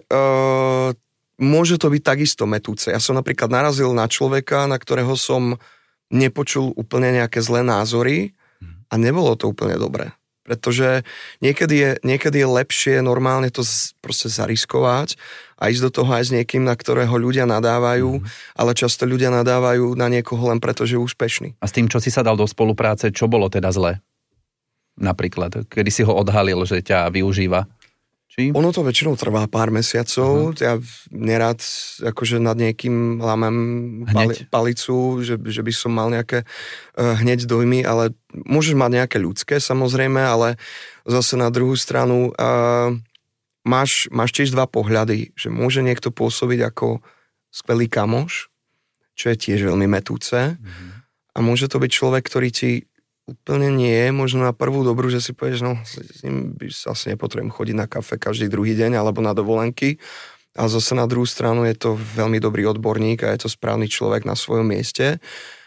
Speaker 5: uh, môže to byť takisto metúce. Ja som napríklad narazil na človeka, na ktorého som nepočul úplne nejaké zlé názory a nebolo to úplne dobré. Pretože niekedy je, niekedy je lepšie normálne to z, proste zariskovať a ísť do toho aj s niekým, na ktorého ľudia nadávajú, mm. ale často ľudia nadávajú na niekoho len preto, že je úspešný.
Speaker 4: A s tým, čo si sa dal do spolupráce, čo bolo teda zlé? Napríklad, kedy si ho odhalil, že ťa využíva? Či?
Speaker 5: Ono to väčšinou trvá pár mesiacov. Uh-huh. Ja nerád akože nad niekým lámem pali, palicu, že, že by som mal nejaké uh, hneď dojmy, ale môžeš mať nejaké ľudské samozrejme, ale zase na druhú stranu uh, máš, máš tiež dva pohľady, že môže niekto pôsobiť ako skvelý kamoš, čo je tiež veľmi metúce uh-huh. a môže to byť človek, ktorý ti úplne nie, možno na prvú dobrú, že si povieš, no s ním by asi nepotrebujem chodiť na kafe každý druhý deň alebo na dovolenky, ale zase na druhú stranu je to veľmi dobrý odborník a je to správny človek na svojom mieste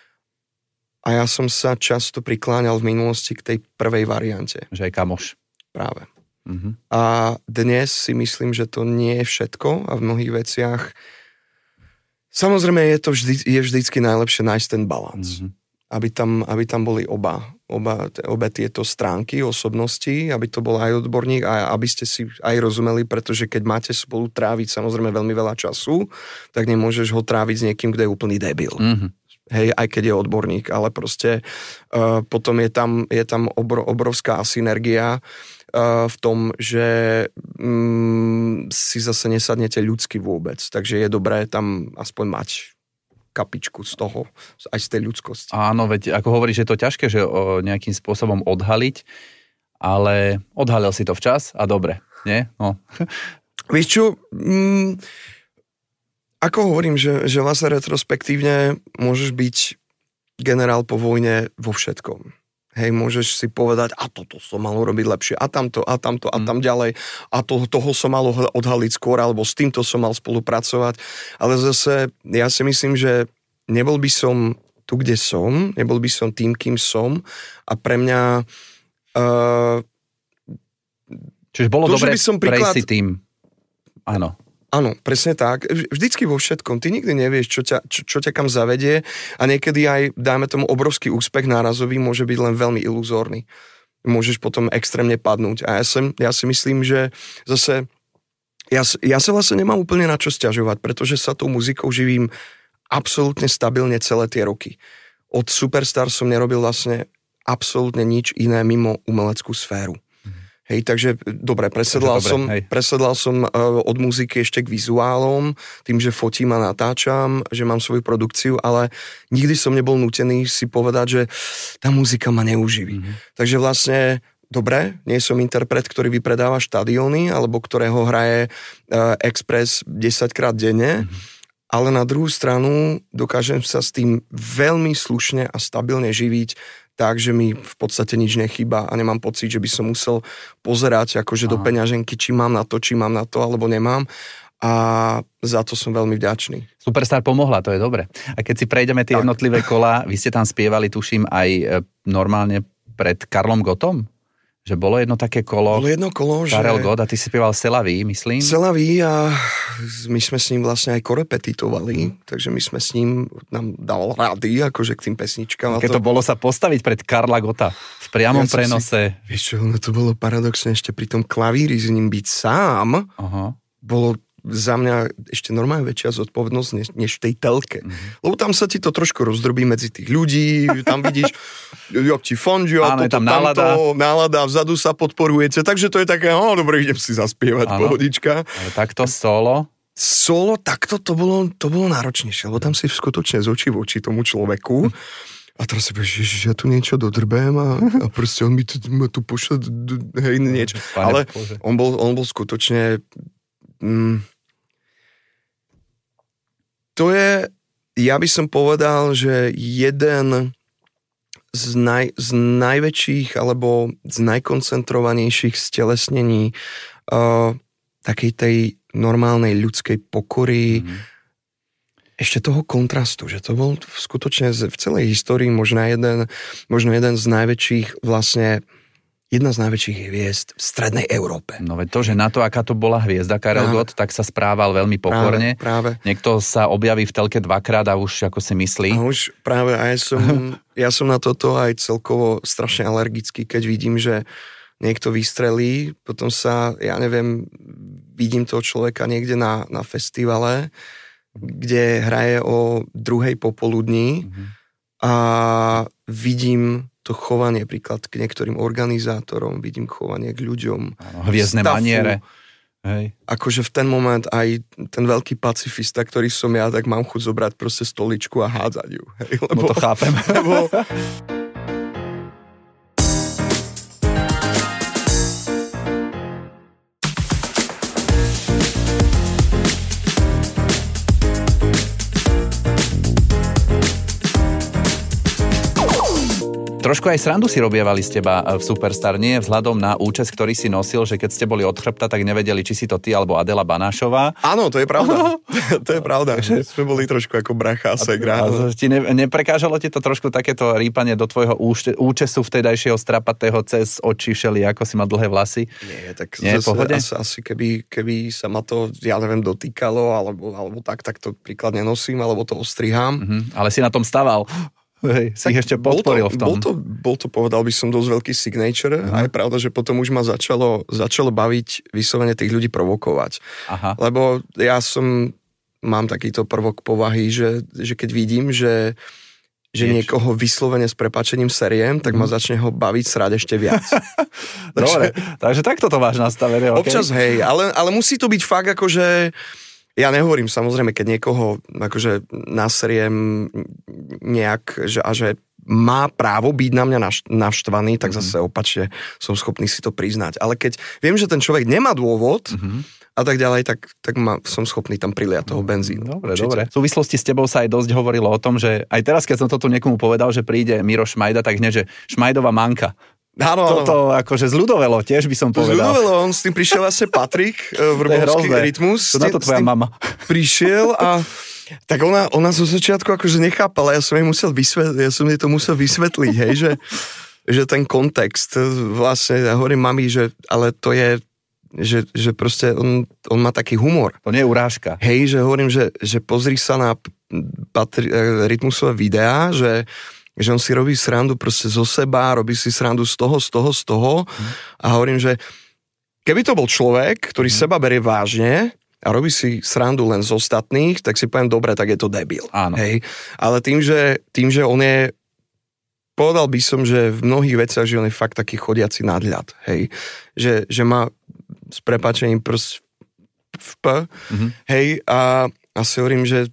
Speaker 5: a ja som sa často prikláňal v minulosti k tej prvej variante.
Speaker 4: Že aj kamoš.
Speaker 5: Práve.
Speaker 4: Uh-huh.
Speaker 5: A dnes si myslím, že to nie je všetko a v mnohých veciach samozrejme je to vždy, je vždycky najlepšie nájsť ten balans. Uh-huh. Aby tam, aby tam boli oba, oba, obe tieto stránky osobnosti, aby to bol aj odborník a aby ste si aj rozumeli, pretože keď máte spolu tráviť samozrejme veľmi veľa času, tak nemôžeš ho tráviť s niekým, kto je úplný debil. Mm-hmm. Hej, aj keď je odborník, ale proste uh, potom je tam, je tam obro, obrovská synergia uh, v tom, že um, si zase nesadnete ľudsky vôbec, takže je dobré tam aspoň mať kapičku z toho, aj z tej ľudskosti.
Speaker 4: Áno, veď ako hovoríš, je to ťažké, že o nejakým spôsobom odhaliť, ale odhalil si to včas a dobre, nie? No.
Speaker 5: Vieš čo, mm, ako hovorím, že, že vlastne retrospektívne môžeš byť generál po vojne vo všetkom. Hej, môžeš si povedať, a toto som mal urobiť lepšie, a tamto, a tamto, a tam ďalej, a to, toho som mal odhaliť skôr, alebo s týmto som mal spolupracovať. Ale zase, ja si myslím, že nebol by som tu, kde som, nebol by som tým, kým som, a pre mňa Uh,
Speaker 4: Čiže bolo
Speaker 5: to,
Speaker 4: dobre
Speaker 5: som
Speaker 4: príklad... prejsť si tým. Áno.
Speaker 5: Áno, presne tak. Vždycky vo všetkom. Ty nikdy nevieš, čo ťa, čo, čo ťa kam zavedie a niekedy aj, dáme tomu, obrovský úspech nárazový môže byť len veľmi iluzórny. Môžeš potom extrémne padnúť. A ja, sem, ja si myslím, že zase ja, ja sa vlastne nemám úplne na čo sťažovať, pretože sa tou muzikou živím absolútne stabilne celé tie roky. Od Superstar som nerobil vlastne absolútne nič iné mimo umeleckú sféru. Hej, takže dobre, presedlal
Speaker 4: dobre,
Speaker 5: som,
Speaker 4: hej.
Speaker 5: presedlal som uh, od muziky ešte k vizuálom, tým, že fotím a natáčam, že mám svoju produkciu, ale nikdy som nebol nútený si povedať, že tá muzika ma neuživí. Mm-hmm. Takže vlastne, dobre, nie som interpret, ktorý vypredáva štadióny, alebo ktorého hraje uh, Express desaťkrát denne, mm-hmm. ale na druhú stranu dokážem sa s tým veľmi slušne a stabilne živiť, takže mi v podstate nič nechýba a nemám pocit, že by som musel pozerať akože do peňaženky, či mám na to, či mám na to, alebo nemám. A za to som veľmi vďačný.
Speaker 4: Superstar pomohla, to je dobre. A keď si prejdeme tie tak. jednotlivé kolá, vy ste tam spievali, tuším, aj normálne pred Karlom Gottom? Že bolo jedno také kolo.
Speaker 5: Bolo jedno kolo, že...
Speaker 4: Karel Gott a ty si spieval Selaví, myslím.
Speaker 5: Selaví a my sme s ním vlastne aj korepetitovali, mm. takže my sme s ním, nám dal rady, akože k tým pesničkám.
Speaker 4: Keď to... to bolo sa postaviť pred Karla Gotta v priamom ja prenose.
Speaker 5: Si, vieš čo, no to bolo paradoxne ešte pri tom klavíri s ním byť sám, uh-huh. bolo za mňa ešte normálne väčšia zodpovednosť než, než v tej telke. Mm-hmm. Lebo tam sa ti to trošku rozdrobí medzi tých ľudí, tam vidíš, jak ti fondio,
Speaker 4: áno,
Speaker 5: toto,
Speaker 4: tam nálada.
Speaker 5: tamto, nálada, vzadu sa podporujete, takže to je také, no dobre, idem si zaspievať, áno. pohodička.
Speaker 4: Ale takto solo?
Speaker 5: Solo, takto to bolo, to bolo náročnejšie, lebo tam si skutočne z očí v oči tomu človeku. A teraz si povieš, že ja tu niečo dodrbém a, a proste on mi tu, ma tu pošle, hej, niečo. Ale on bol, on bol skutočne... Mm, to je, ja by som povedal, že jeden z, naj, z najväčších alebo z najkoncentrovanejších stelesnení uh, takej tej normálnej ľudskej pokory, mm-hmm. ešte toho kontrastu, že to bol skutočne v celej histórii možno jeden, možno jeden z najväčších vlastne jedna z najväčších hviezd v strednej Európe.
Speaker 4: No veď to, že na to, aká to bola hviezda Karel Gott, tak sa správal veľmi pokorne.
Speaker 5: Práve, práve.
Speaker 4: Niekto sa objaví v telke dvakrát a už ako si myslí.
Speaker 5: A už práve, a ja som, ja som na toto aj celkovo strašne alergický, keď vidím, že niekto vystrelí, potom sa, ja neviem, vidím toho človeka niekde na, na festivale, kde hraje o druhej popoludní mm-hmm. a vidím to chovanie, príklad k niektorým organizátorom, vidím chovanie k ľuďom.
Speaker 4: Hviezdne maniere. Hej.
Speaker 5: Akože v ten moment aj ten veľký pacifista, ktorý som ja, tak mám chuť zobrať proste stoličku a hádzať ju. Hej, lebo,
Speaker 4: no to chápem.
Speaker 5: Lebo...
Speaker 4: Trošku aj srandu si robievali z teba v Superstar, nie? Vzhľadom na účes, ktorý si nosil, že keď ste boli od chrbta, tak nevedeli, či si to ty alebo Adela Banášová.
Speaker 5: Áno, to je pravda. To je pravda. Sme boli trošku ako bracha a segra.
Speaker 4: A ti ne, neprekážalo ti to trošku takéto rýpanie do tvojho úč- účesu vtedajšieho strapatého cez oči všeli, ako si mal dlhé vlasy?
Speaker 5: Nie, tak
Speaker 4: nie,
Speaker 5: zase, asi, asi keby, keby sa ma to, ja neviem, dotýkalo, alebo, alebo tak, tak to príklad nenosím, alebo to ostrihám.
Speaker 4: Mhm, ale si na tom staval. Hej, si ich ešte podporil
Speaker 5: bol to,
Speaker 4: v tom.
Speaker 5: Bol to, bol to, povedal by som, dosť veľký signature uh-huh. a je pravda, že potom už ma začalo, začalo baviť vyslovene tých ľudí provokovať. Aha. Lebo ja som, mám takýto prvok povahy, že, že keď vidím, že, že niekoho vyslovene s prepáčením seriem, tak uh-huh. ma začne ho baviť srať ešte viac.
Speaker 4: Dobre, takže takto to máš nastavené. Okay?
Speaker 5: Občas hej, ale, ale musí to byť fakt akože... Ja nehovorím, samozrejme, keď niekoho akože naseriem nejak, že, a že má právo byť na mňa naštvaný, tak zase opačne som schopný si to priznať. Ale keď viem, že ten človek nemá dôvod mm-hmm. a tak ďalej, tak, tak ma, som schopný tam priliať toho benzínu.
Speaker 4: Dobre, určite. Dobre. V súvislosti s tebou sa aj dosť hovorilo o tom, že aj teraz, keď som to tu niekomu povedal, že príde Miro Šmajda, tak hneď, že Šmajdová manka.
Speaker 5: Áno,
Speaker 4: toto akože zľudovelo, tiež by som povedal.
Speaker 5: Zľudovelo, on s tým prišiel vlastne Patrik, Vrbovský rytmus.
Speaker 4: To na to tvoja mama.
Speaker 5: Prišiel a tak ona, ona zo začiatku akože nechápala, ja som jej musel vysvetliť, ja som jej to musel vysvetliť, hej, že že ten kontext, vlastne, ja hovorím mami, že ale to je, že, že proste on, on má taký humor.
Speaker 4: To nie je urážka.
Speaker 5: Hej, že hovorím, že, že pozri sa na patri, rytmusové videá, že, že on si robí srandu proste zo seba, robí si srandu z toho, z toho, z toho hmm. a hovorím, že keby to bol človek, ktorý hmm. seba berie vážne a robí si srandu len z ostatných, tak si poviem, dobre, tak je to debil.
Speaker 4: Áno.
Speaker 5: Hej. Ale tým že, tým, že on je, povedal by som, že v mnohých veciach, že on je fakt taký chodiaci nadhľad. Hej. Že, že má s prepáčením prst v P. Mm-hmm. Hej. A, a si hovorím, že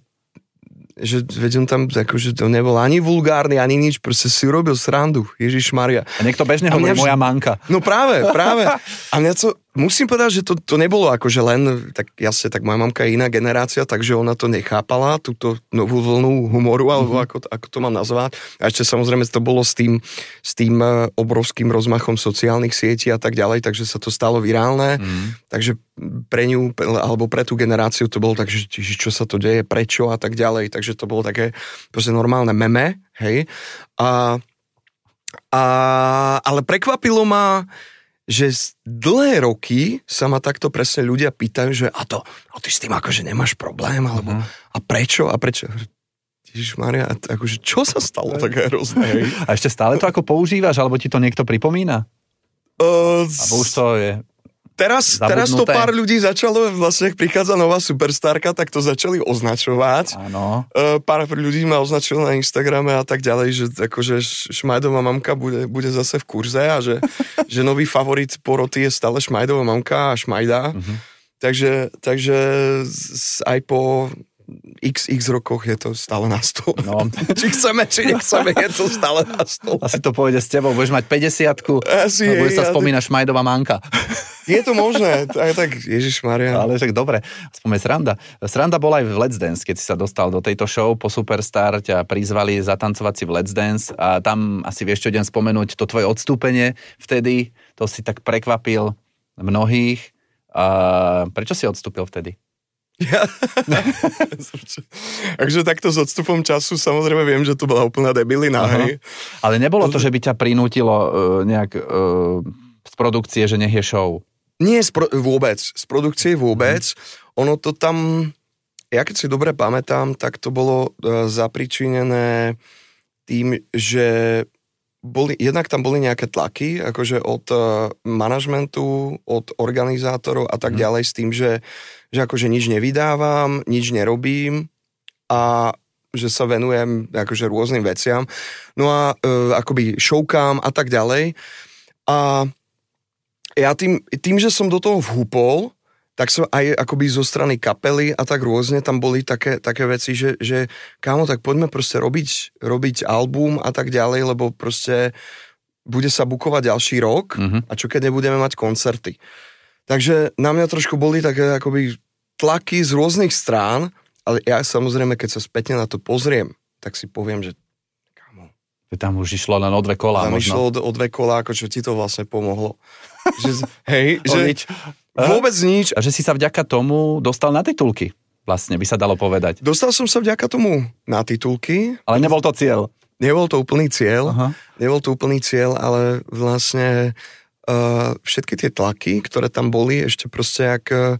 Speaker 5: že veď on tam, akože to nebol ani vulgárny, ani nič, proste si urobil srandu, Ježišmaria.
Speaker 4: A niekto bežne hovorí, moja manka.
Speaker 5: No práve, práve. A mňa to, musím povedať, že to, to nebolo akože len, tak jasne, tak moja mamka je iná generácia, takže ona to nechápala, túto novú vlnu humoru, alebo mm-hmm. ako, ako to mám nazvať. A ešte samozrejme to bolo s tým, s tým obrovským rozmachom sociálnych sietí a tak ďalej, takže sa to stalo virálne. Mm-hmm. Takže pre ňu, alebo pre tú generáciu to bolo tak, že, že čo sa to deje, prečo a tak ďalej. Takže to bolo také proste normálne meme, hej. A, a, ale prekvapilo ma, že dlhé roky sa ma takto presne ľudia pýtajú, že a to, a ty s tým akože nemáš problém, alebo uh-huh. a prečo, a prečo? Ježišmaria, akože čo sa stalo také hrozné, hej?
Speaker 4: A ešte stále to ako používaš, alebo ti to niekto pripomína? Uh, alebo už to je...
Speaker 5: Teraz, teraz to pár ľudí začalo, vlastne prichádza nová superstarka, tak to začali označovať.
Speaker 4: Áno.
Speaker 5: Uh, pár ľudí ma označilo na Instagrame a tak ďalej, že akože Šmajdová mamka bude, bude zase v kurze a že, že nový favorit poroty je stále Šmajdová mamka a Šmajda. Uh-huh. Takže, takže aj po x, x rokoch je to stále na stole. No. Či chceme, či nechceme, je to stále na stole.
Speaker 4: Asi to pôjde s tebou, budeš mať päťdesiatku
Speaker 5: Asi
Speaker 4: a bude
Speaker 5: je,
Speaker 4: sa
Speaker 5: ja
Speaker 4: spomínať Šmajdová manka.
Speaker 5: Je to možné, tak, tak Ježišmaria.
Speaker 4: Ale však dobre, aspoň je sranda. Sranda bola aj v Let's Dance, keď si sa dostal do tejto show po Superstar, ťa prizvali zatancovať si v Let's Dance a tam asi vieš čo idem spomenúť, to tvoje odstúpenie vtedy, to si tak prekvapil mnohých. A prečo si odstúpil vtedy?
Speaker 5: Ja. Takže takto s odstupom času samozrejme viem, že to bola úplná debilina. Hej.
Speaker 4: Ale nebolo to, že by ťa prinútilo uh, nejak uh, z produkcie, že nech je show?
Speaker 5: Nie, z pro- vôbec. Z produkcie vôbec. Hmm. Ono to tam, ja keď si dobre pamätám, tak to bolo uh, zapričinené tým, že boli, jednak tam boli nejaké tlaky, akože od uh, manažmentu, od organizátorov a tak hmm. ďalej s tým, že že akože nič nevydávam, nič nerobím a že sa venujem akože rôznym veciam. No a e, akoby šoukám a tak ďalej. A ja tým, tým, že som do toho vhúpol, tak som aj akoby zo strany kapely a tak rôzne, tam boli také, také veci, že, že kámo, tak poďme proste robiť, robiť album a tak ďalej, lebo proste bude sa bukovať ďalší rok mm-hmm. a čo keď nebudeme mať koncerty. Takže na mňa trošku boli také akoby tlaky z rôznych strán, ale ja samozrejme, keď sa spätne na to pozriem, tak si poviem, že kámo.
Speaker 4: Tam už išlo len o dve kolá.
Speaker 5: Tam
Speaker 4: možno.
Speaker 5: išlo o, o dve kolá, ako čo ti to vlastne pomohlo. že, hej, že
Speaker 4: nič.
Speaker 5: Vôbec nič.
Speaker 4: A že si sa vďaka tomu dostal na titulky, vlastne by sa dalo povedať.
Speaker 5: Dostal som sa vďaka tomu na titulky.
Speaker 4: Ale nebol to cieľ.
Speaker 5: Nebol to úplný cieľ.
Speaker 4: Aha.
Speaker 5: Nebol to úplný cieľ, ale vlastne Uh, všetky tie tlaky, ktoré tam boli, ešte proste jak uh,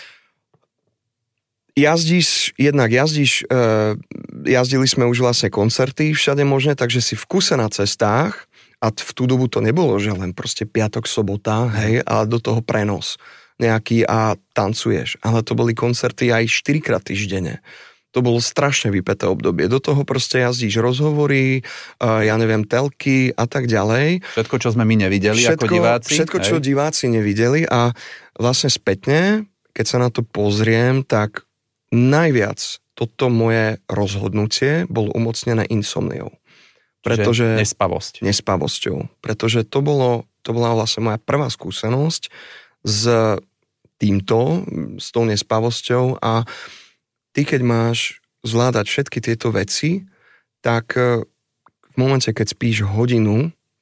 Speaker 5: jazdíš, jednak jazdíš, uh, jazdili sme už vlastne koncerty všade možné, takže si v kuse na cestách a v tú dobu to nebolo, že len proste piatok, sobota, hej, a do toho prenos nejaký a tancuješ, ale to boli koncerty aj štyrikrát týždenne. To bolo strašne vypäté obdobie. Do toho proste jazdíš rozhovory, uh, ja neviem, telky a tak ďalej.
Speaker 4: Všetko, čo sme my nevideli všetko, ako diváci.
Speaker 5: Všetko, čo hej. diváci nevideli a vlastne spätne, keď sa na to pozriem, tak najviac toto moje rozhodnutie bolo umocnené insomniou. Pretože,
Speaker 4: nespavosť.
Speaker 5: Nespavosťou. Pretože to, bolo, to bola vlastne moja prvá skúsenosť s týmto, s tou nespavosťou a ty, keď máš zvládať všetky tieto veci, tak v momente, keď spíš hodinu,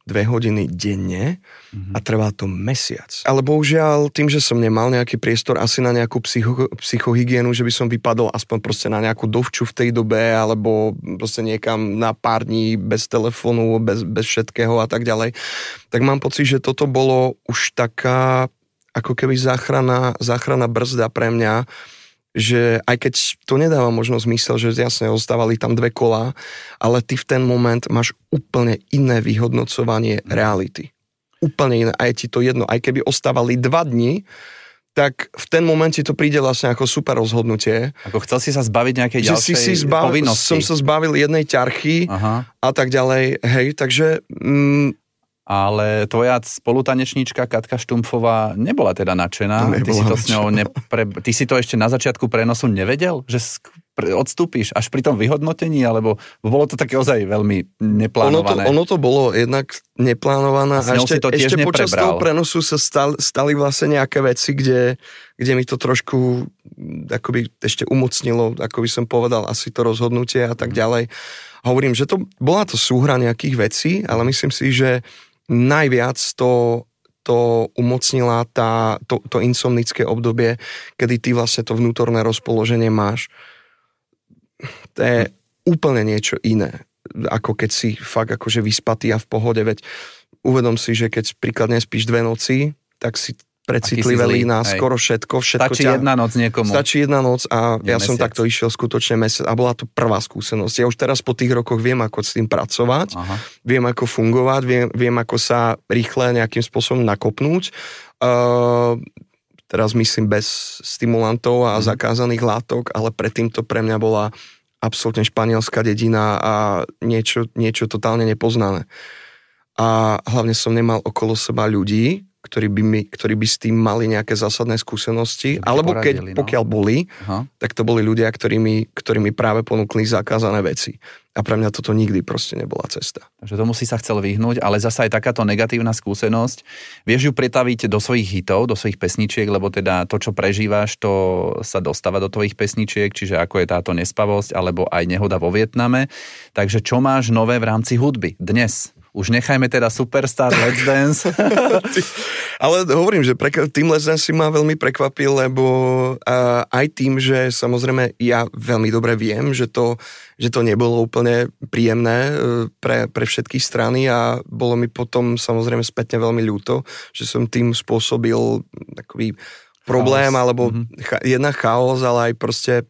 Speaker 5: dve hodiny denne a trvá to mesiac. Ale bohužiaľ, tým, že som nemal nejaký priestor asi na nejakú psycho, psychohygienu, že by som vypadol aspoň proste na nejakú dovču v tej dobe, alebo proste niekam na pár dní bez telefónu, bez, bez všetkého a tak ďalej, tak mám pocit, že toto bolo už taká ako keby záchrana, záchrana brzda pre mňa, že aj keď to nedáva možno zmysel, že jasne ostávali tam dve kolá, ale ty v ten moment máš úplne iné vyhodnocovanie reality. Úplne iné. A je ti to jedno. Aj keby ostávali dva dni, tak v ten moment ti to príde vlastne ako super rozhodnutie.
Speaker 4: Ako chcel si sa zbaviť nejakej ďalšej
Speaker 5: si si zbav,
Speaker 4: povinnosti.
Speaker 5: Som sa zbavil jednej ťarchy Aha. a tak ďalej. Hej, takže... Mm,
Speaker 4: ale tvoja spolutanečníčka Katka Štumpfová nebola teda nadšená. Ty si to s ňou nepre... Ty si to ešte na začiatku prenosu nevedel? Že odstúpiš až pri tom vyhodnotení? Alebo bolo to také ozaj veľmi neplánované?
Speaker 5: Ono to, ono to bolo jednak neplánované. A, a ešte, ešte počas toho prenosu sa stali, stali vlastne nejaké veci, kde, kde mi to trošku akoby ešte umocnilo, ako by som povedal, asi to rozhodnutie a tak ďalej. Hovorím, že to bola to súhra nejakých vecí, ale myslím si, že najviac to, to umocnila tá, to, to insomnické obdobie, kedy ty vlastne to vnútorné rozpoloženie máš. To je úplne niečo iné, ako keď si fakt akože vyspatý a v pohode, veď uvedom si, že keď príkladne spíš dve noci, tak si precitlivelý na skoro všetko. všetko
Speaker 4: stačí
Speaker 5: ťa,
Speaker 4: jedna noc niekomu.
Speaker 5: Stačí jedna noc a
Speaker 4: je
Speaker 5: ja
Speaker 4: mesiac.
Speaker 5: som takto išiel skutočne mesiac a bola to prvá skúsenosť. Ja už teraz po tých rokoch viem, ako s tým pracovať, Aha. viem, ako fungovať, viem, viem, ako sa rýchle nejakým spôsobom nakopnúť. Uh, teraz myslím bez stimulantov a mm. zakázaných látok, ale predtým to pre mňa bola absolútne španielská dedina a niečo, niečo totálne nepoznané. A hlavne som nemal okolo seba ľudí, ktorí by, mi, ktorí by s tým mali nejaké zásadné skúsenosti, alebo keď, no? pokiaľ boli, Aha. tak to boli ľudia, ktorí mi, ktorí mi práve ponúkli zakázané veci. A pre mňa toto nikdy proste nebola cesta.
Speaker 4: Takže tomu si sa chcel vyhnúť, ale zasa aj takáto negatívna skúsenosť. Vieš ju pretaviť do svojich hitov, do svojich pesničiek, lebo teda to, čo prežívaš, to sa dostáva do tvojich pesničiek, čiže ako je táto nespavosť, alebo aj nehoda vo Vietname. Takže čo máš nové v rámci hudby dnes? Už nechajme teda Superstar, Let's Dance.
Speaker 5: Ale hovorím, že pre, tým Let's Dance si ma veľmi prekvapil, lebo uh, aj tým, že samozrejme ja veľmi dobre viem, že to, že to nebolo úplne príjemné uh, pre, pre všetky strany a bolo mi potom samozrejme spätne veľmi ľúto, že som tým spôsobil takový problém, chaos. alebo mm-hmm. cha, jedna chaos, ale aj proste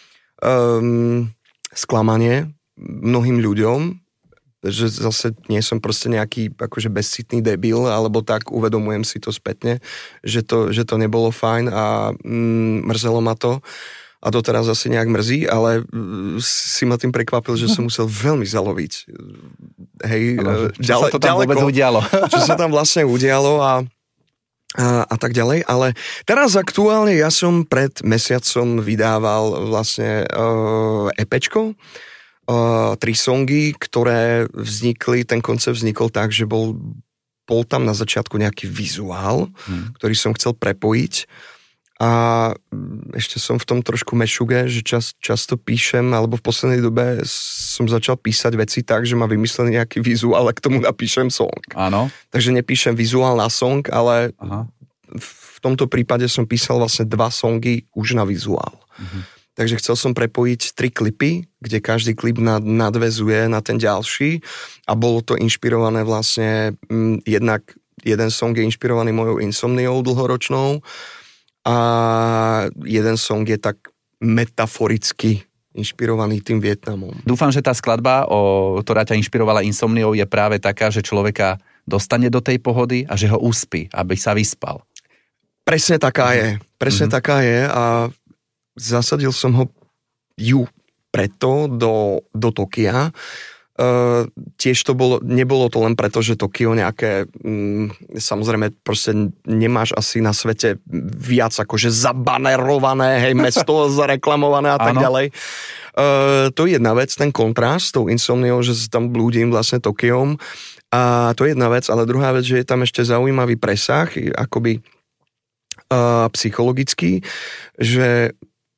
Speaker 5: um, sklamanie mnohým ľuďom, že zase nie som proste nejaký akože bezcitný debil, alebo tak, uvedomujem si to spätne, že to, že to nebolo fajn a mm, mrzelo ma to a doteraz asi nejak mrzí, ale si ma tým prekvapil, že som musel veľmi zaloviť. Hej,
Speaker 4: ano, čo ďale, sa to tam ďaleko, vôbec udialo? Čo
Speaker 5: sa tam vlastne udialo a, a, a tak ďalej, ale teraz aktuálne ja som pred mesiacom vydával vlastne uh, EPčko, Uh, tri songy, ktoré vznikli, ten koncept vznikol tak, že bol, bol tam na začiatku nejaký vizuál, hmm. ktorý som chcel prepojiť a ešte som v tom trošku mešuge, že čas, často píšem, alebo v poslednej dobe som začal písať veci tak, že ma vymyslel nejaký vizuál a k tomu napíšem song.
Speaker 4: Áno.
Speaker 5: Takže nepíšem vizuál na song, ale Aha. v tomto prípade som písal vlastne dva songy už na vizuál. Mhm. Takže chcel som prepojiť tri klipy, kde každý klip nadväzuje na ten ďalší a bolo to inšpirované vlastne, m, jednak jeden song je inšpirovaný mojou insomniou dlhoročnou a jeden song je tak metaforicky inšpirovaný tým Vietnamom.
Speaker 4: Dúfam, že tá skladba, o, ktorá ťa inšpirovala insomniou, je práve taká, že človeka dostane do tej pohody a že ho uspí, aby sa vyspal.
Speaker 5: Presne taká je. Presne mm-hmm. taká je a zasadil som ho ju preto do, do Tokia. Uh, tiež to bolo, nebolo to len preto, že Tokio nejaké, um, samozrejme proste nemáš asi na svete viac akože zabanerované, hej, mesto zareklamované a tak Áno. ďalej. Uh, to je jedna vec, ten kontrast s tou insomniou, že tam blúdim vlastne Tokiom a to je jedna vec, ale druhá vec, že je tam ešte zaujímavý presah, akoby uh, psychologický, že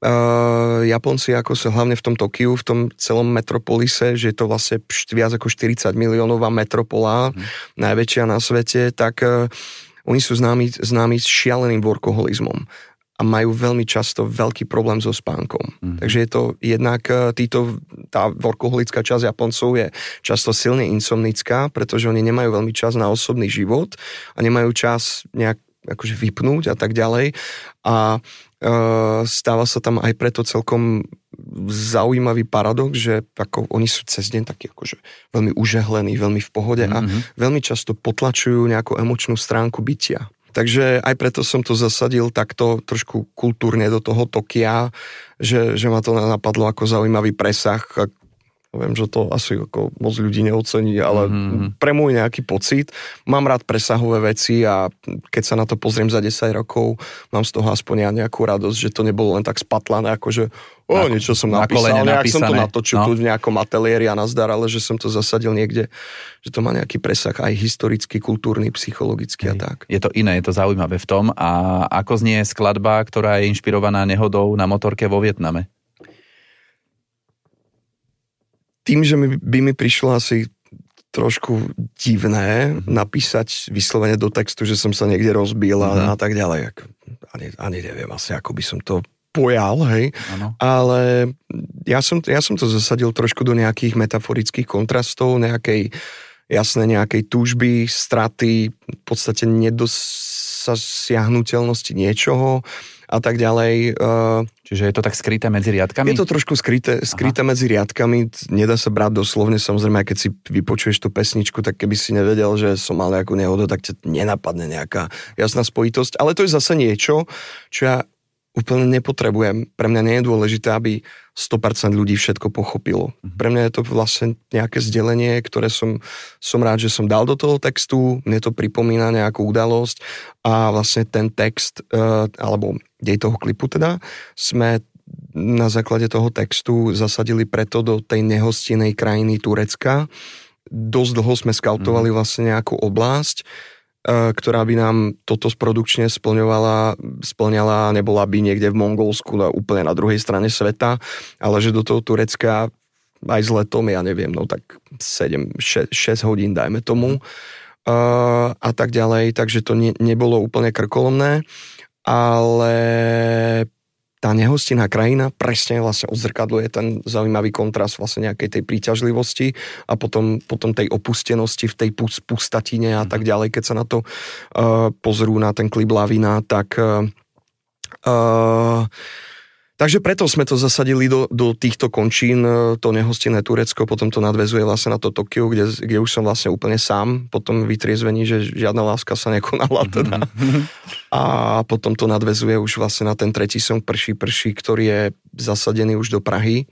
Speaker 5: Uh, Japonci ako sa hlavne v tom Tokiu, v tom celom metropolise, že je to vlastne viac ako štyridsať miliónová metropola, mm. najväčšia na svete, tak uh, oni sú známi, známi šialeným workoholizmom a majú veľmi často veľký problém so spánkom. Mm. Takže je to jednak títo, tá workoholická časť Japoncov je často silne insomnická, pretože oni nemajú veľmi čas na osobný život a nemajú čas nejak akože vypnúť a tak ďalej. A Uh, stáva sa tam aj preto celkom zaujímavý paradox, že ako oni sú cez deň takí akože veľmi užehlení, veľmi v pohode mm-hmm. a veľmi často potlačujú nejakú emočnú stránku bytia. Takže aj preto som to zasadil takto trošku kultúrne do toho Tokia, že, že ma to napadlo ako zaujímavý presah. Viem, že to asi ako moc ľudí neocení, ale mm-hmm. pre môj nejaký pocit. Mám rád presahové veci a keď sa na to pozriem za desať rokov, mám z toho aspoň ja nejakú radosť, že to nebolo len tak spatlané, ako že o, na, niečo som napísal, nejak som to natočil no. tu v nejakom ateliéri a nazdar, ale že som to zasadil niekde, že to má nejaký presah aj historický, kultúrny, psychologický a tak.
Speaker 4: Je to iné, je to zaujímavé v tom. A ako znie skladba, ktorá je inšpirovaná nehodou na motorke vo Vietname?
Speaker 5: Tým, že by mi prišlo asi trošku divné napísať vyslovene do textu, že som sa niekde rozbil a, mm-hmm. a tak ďalej. Ani, ani neviem asi, ako by som to pojal, hej. Ano. Ale ja som, ja som to zasadil trošku do nejakých metaforických kontrastov, nejakej jasné nejakej túžby, straty, v podstate nedosiahnuteľnosti niečoho a tak ďalej.
Speaker 4: Čiže je to tak skryté medzi riadkami?
Speaker 5: Je to trošku skryté, skryté medzi riadkami, nedá sa brať doslovne, samozrejme, aj keď si vypočuješ tú pesničku, tak keby si nevedel, že som mal nejakú nehodu, tak ťa nenapadne nejaká jasná spojitosť, ale to je zase niečo, čo ja úplne nepotrebujem. Pre mňa nie je dôležité, aby sto percent ľudí všetko pochopilo. Pre mňa je to vlastne nejaké zdelenie, ktoré som, som rád, že som dal do toho textu, mne to pripomína nejakú udalosť a vlastne ten text, alebo dej toho klipu teda, sme na základe toho textu zasadili preto do tej nehostinej krajiny Turecka. Dosť dlho sme skautovali vlastne nejakú oblasť, ktorá by nám toto produkčne splňovala, splňala, nebola by niekde v Mongolsku, úplne na druhej strane sveta, ale že do toho Turecka aj s letom, ja neviem, no tak sedem šesť hodín, dajme tomu, a tak ďalej, takže to ne, nebolo úplne krkolomné, ale tá nehostinná krajina presne vlastne odzrkadluje ten zaujímavý kontrast vlastne nejakej tej príťažlivosti a potom, potom tej opustenosti v tej pustatine a tak ďalej. Keď sa na to uh, pozrú na ten klip Lavina, tak uh, uh, takže preto sme to zasadili do, do týchto končín, to nehostinné Turecko, potom to nadväzuje vlastne na to Tokio, kde, kde už som vlastne úplne sám, potom vytriezvení, že žiadna láska sa nekonala teda. A potom to nadväzuje už vlastne na ten tretí song Prší, prší, ktorý je zasadený už do Prahy,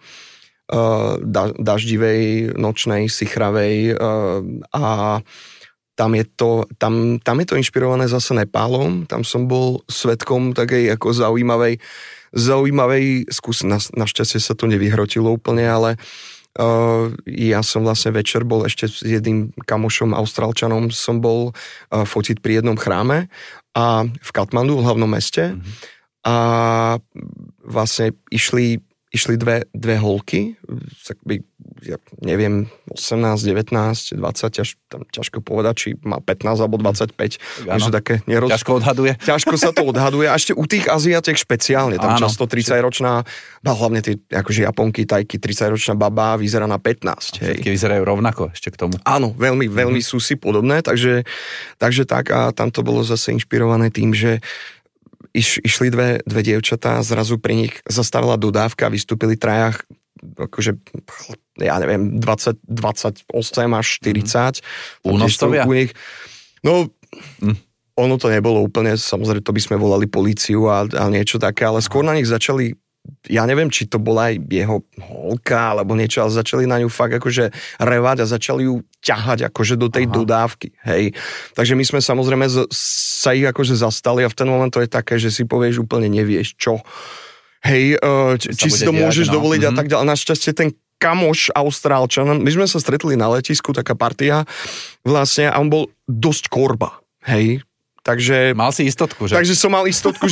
Speaker 5: da, daždivej, nočnej, sichravej a tam je to, tam, tam je to inšpirované zase Nepálom, tam som bol svedkom takej ako zaujímavej zaujímavej skús, na, našťastie sa to nevyhrotilo úplne, ale uh, ja som vlastne večer bol ešte s jedným kamošom Austrálčanom, som bol uh, fotiť pri jednom chráme a v Katmandu, v hlavnom meste mm-hmm. a vlastne išli, išli dve, dve holky, by, ja neviem, osemnásť, devätnásť, dvadsať, ťaž, tam ťažko povedať, či má pätnásť alebo dvadsaťpäť.
Speaker 4: Ano,
Speaker 5: také neroz...
Speaker 4: ťažko odhaduje.
Speaker 5: Ťažko sa to odhaduje. A ešte u tých Aziatiek špeciálne. Tam ano, často tridsaťročná, no hlavne tie akože Japonky, Tajky, tridsaťročná baba vyzerá na pätnásť.
Speaker 4: Všetky vyzerajú rovnako ešte k tomu.
Speaker 5: Áno, veľmi, veľmi mm-hmm. sú si podobné, takže, takže tak a tam to bolo zase inšpirované tým, že iš, išli dve, dve dievčatá, zrazu pri nich zastavila dodávka, vystúpili trajach akože, ja neviem, dvadsať, dvadsaťosem až štyridsať.
Speaker 4: Únoscovia?
Speaker 5: No, mm. ono to nebolo úplne, samozrejme, to by sme volali políciu a, a niečo také, ale skôr na nich začali, ja neviem, či to bola aj jeho holka, alebo niečo, ale začali na ňu fakt akože revať a začali ju ťahať akože do tej Aha. dodávky, hej. Takže my sme samozrejme z, sa ich akože zastali a v ten moment to je také, že si povieš úplne nevieš čo. Hej, či, či si to diať, môžeš no. dovoliť mm-hmm. a tak ďalej. Našťastie ten kamoš Austrálčan, my sme sa stretli na letisku, taká partia vlastne a on bol dosť korba, hej. Takže...
Speaker 4: Mal si istotku, že?
Speaker 5: Takže som mal istotku, že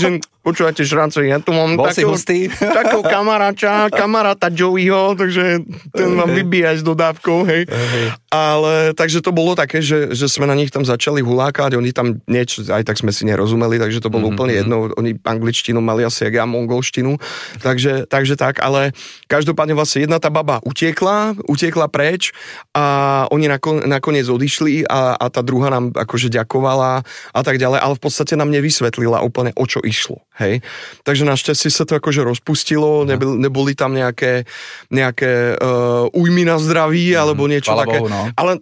Speaker 5: počúvajte šranci, ja tu mám takého, takého kamaráča, kamaráta Joeyho, takže ten vám vybíja s dodávkou, hej. Uh-huh. Ale takže to bolo také, že, že sme na nich tam začali hulákať, oni tam niečo, aj tak sme si nerozumeli, takže to bolo uh-huh. úplne jedno, oni angličtinu mali asi jak ja mongolštinu, takže, takže tak, ale každopádne vlastne jedna tá baba utiekla, utiekla preč a oni nakon, nakoniec odišli a, a tá druhá nám akože ďakovala a tak ďalej, ale v podstate nám nevysvetlila úplne, o čo išlo. Hej. Takže našťastie sa to akože rozpustilo, neboli, neboli tam nejaké, nejaké uh, újmy na zdraví, mm, alebo niečo také. Bohu, no. Ale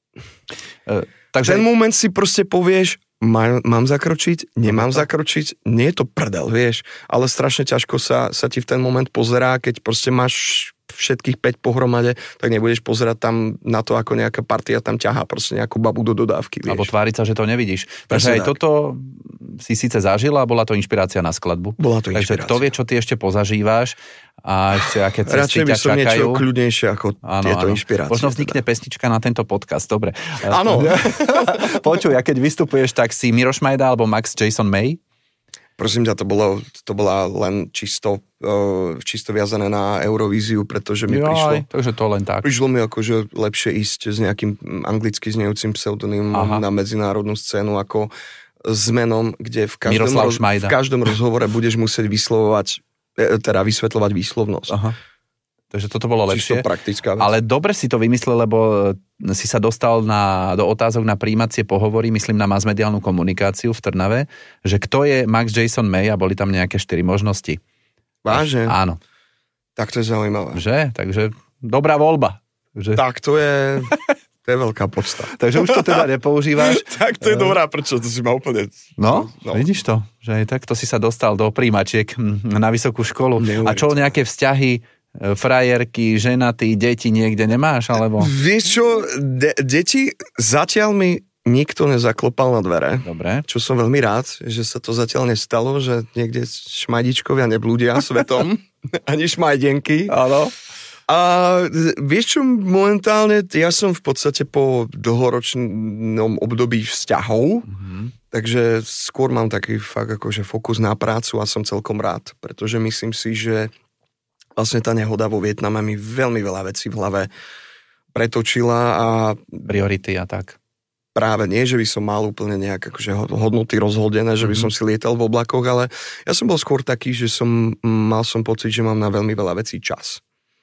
Speaker 5: uh, takže... ten moment si proste povieš, má, mám zakročiť, nemám zakročiť, nie je to prdel, vieš, ale strašne ťažko sa, sa ti v ten moment pozerá, keď proste máš všetkých päť pohromade, tak nebudeš pozerať tam na to, ako nejaká partia tam ťahá proste nejakú babu do dodávky, vieš. Alebo
Speaker 4: tváriť sa, že to nevidíš. Takže aj tak. Toto si síce zažila, bola to inšpirácia na skladbu.
Speaker 5: Bola to
Speaker 4: inšpirácia. Takže kto vie, čo ty ešte pozažívaš a ešte aké cesty ťa čakajú.
Speaker 5: Radšej by som niečo kľudnejšie ako áno, tieto áno. inšpirácie.
Speaker 4: Možno vznikne teda pesnička na tento podcast, dobre.
Speaker 5: Áno.
Speaker 4: Počuj, a keď vystupuješ, tak si Miroš Majda alebo Max Jason May?
Speaker 5: Prosím ťa, to, bolo, to bola len čisto, uh, čisto viazané na Eurovíziu, pretože mi Jaj, prišlo...
Speaker 4: takže to len tak.
Speaker 5: Prišlo mi akože lepšie ísť s nejakým anglicky znejúcim pseudonymom na medzinárodnú scénu ako s menom, kde v každom, roz, v každom rozhovore budeš musieť vyslovovať, teda vysvetľovať výslovnosť. Aha.
Speaker 4: Takže toto bolo lepšie.
Speaker 5: Čisto praktická vec.
Speaker 4: Ale dobre si to vymyslel, lebo si sa dostal na, do otázok na prijímacie pohovory, myslím na masmediálnu komunikáciu v Trnave, že kto je Max Jason May a boli tam nejaké štyri možnosti.
Speaker 5: Vážne?
Speaker 4: Áno.
Speaker 5: Tak to je zaujímavé.
Speaker 4: Že? Takže dobrá voľba. Že...
Speaker 5: Tak to je... To je veľká podsta.
Speaker 4: Takže už to teda nepoužívaš.
Speaker 5: Tak to je dobrá, prečo? To si ma úplne...
Speaker 4: No, no, vidíš to, že aj takto si sa dostal do príjmačiek na vysokú školu. Neuvěc. A čo nejaké vzťahy, frajerky, ženatý, deti niekde nemáš, alebo...
Speaker 5: Vieš čo, de- deti zatiaľ mi nikto nezaklopal na dvere.
Speaker 4: Dobre.
Speaker 5: Čo som veľmi rád, že sa to zatiaľ nestalo, že niekde šmajdičkovia neblúdia svetom, ani šmajdenky.
Speaker 4: Áno.
Speaker 5: A vieš čo, momentálne, ja som v podstate po dlhoročnom období vzťahov, mm-hmm. takže skôr mám taký fakt akože fokus na prácu a som celkom rád, pretože myslím si, že vlastne tá nehoda vo Vietname mi veľmi veľa vecí v hlave pretočila a...
Speaker 4: Priority a tak.
Speaker 5: Práve nie, že by som mal úplne nejak akože hodnoty rozhodené, že by som si lietal v oblakoch, ale ja som bol skôr taký, že som mal som pocit, že mám na veľmi veľa vecí čas.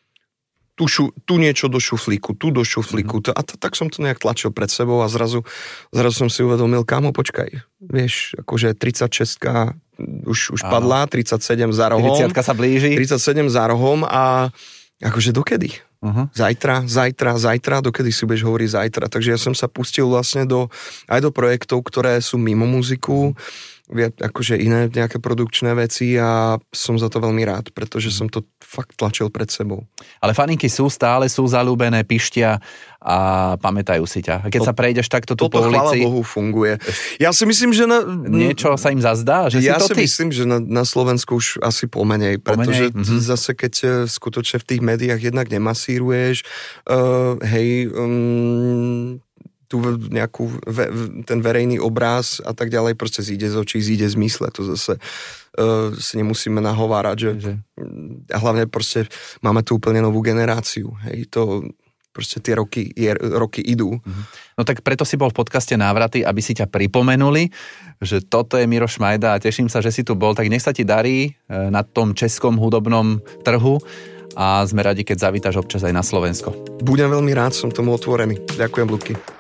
Speaker 5: Tu, šu, tu niečo do šuflíku, tu do šuflíku, mm-hmm. a t- tak som to nejak tlačil pred sebou a zrazu, zrazu som si uvedomil, kámo, počkaj, vieš, akože tridsaťšestka už, už padla, tridsaťsedem za rohom.
Speaker 4: tridsiatka sa blíži.
Speaker 5: tridsaťsedem za rohom a akože dokedy? Uh-huh. Zajtra, zajtra, zajtra, dokedy si budeš hovoriť zajtra. Takže ja som sa pustil vlastne do, aj do projektov, ktoré sú mimo muziku, akože iné nejaké produkčné veci a som za to veľmi rád, pretože som to fakt tlačil pred sebou.
Speaker 4: Ale faninky sú stále, sú zaľúbené, pištia a pamätajú si ťa. A keď to, sa prejdeš takto tu po ulici...
Speaker 5: Toto, chvála Bohu, funguje. Ja si myslím, že na...
Speaker 4: Niečo sa im zazdá, že
Speaker 5: ja
Speaker 4: si to ty?
Speaker 5: Ja si myslím, že na, na Slovensku už asi pomenej, pretože pomenej? Mm-hmm. zase keď skutočne v tých médiách jednak nemasíruješ, uh, hej... Um, tu nejakú, ten verejný obraz a tak ďalej, proste zíde z očí, zíde z mysle, to zase uh, si nemusíme nahovárať, že, že a hlavne proste máme tu úplne novú generáciu, hej, to proste tie roky, je, roky idú.
Speaker 4: No tak preto si bol v podcaste Návraty, aby si ťa pripomenuli, že toto je Miroš Majda a teším sa, že si tu bol, tak nech sa ti darí na tom českom hudobnom trhu a sme radi, keď zavítaš občas aj na Slovensko.
Speaker 5: Budem veľmi rád, som tomu otvorený. Ďakujem, Ľudky.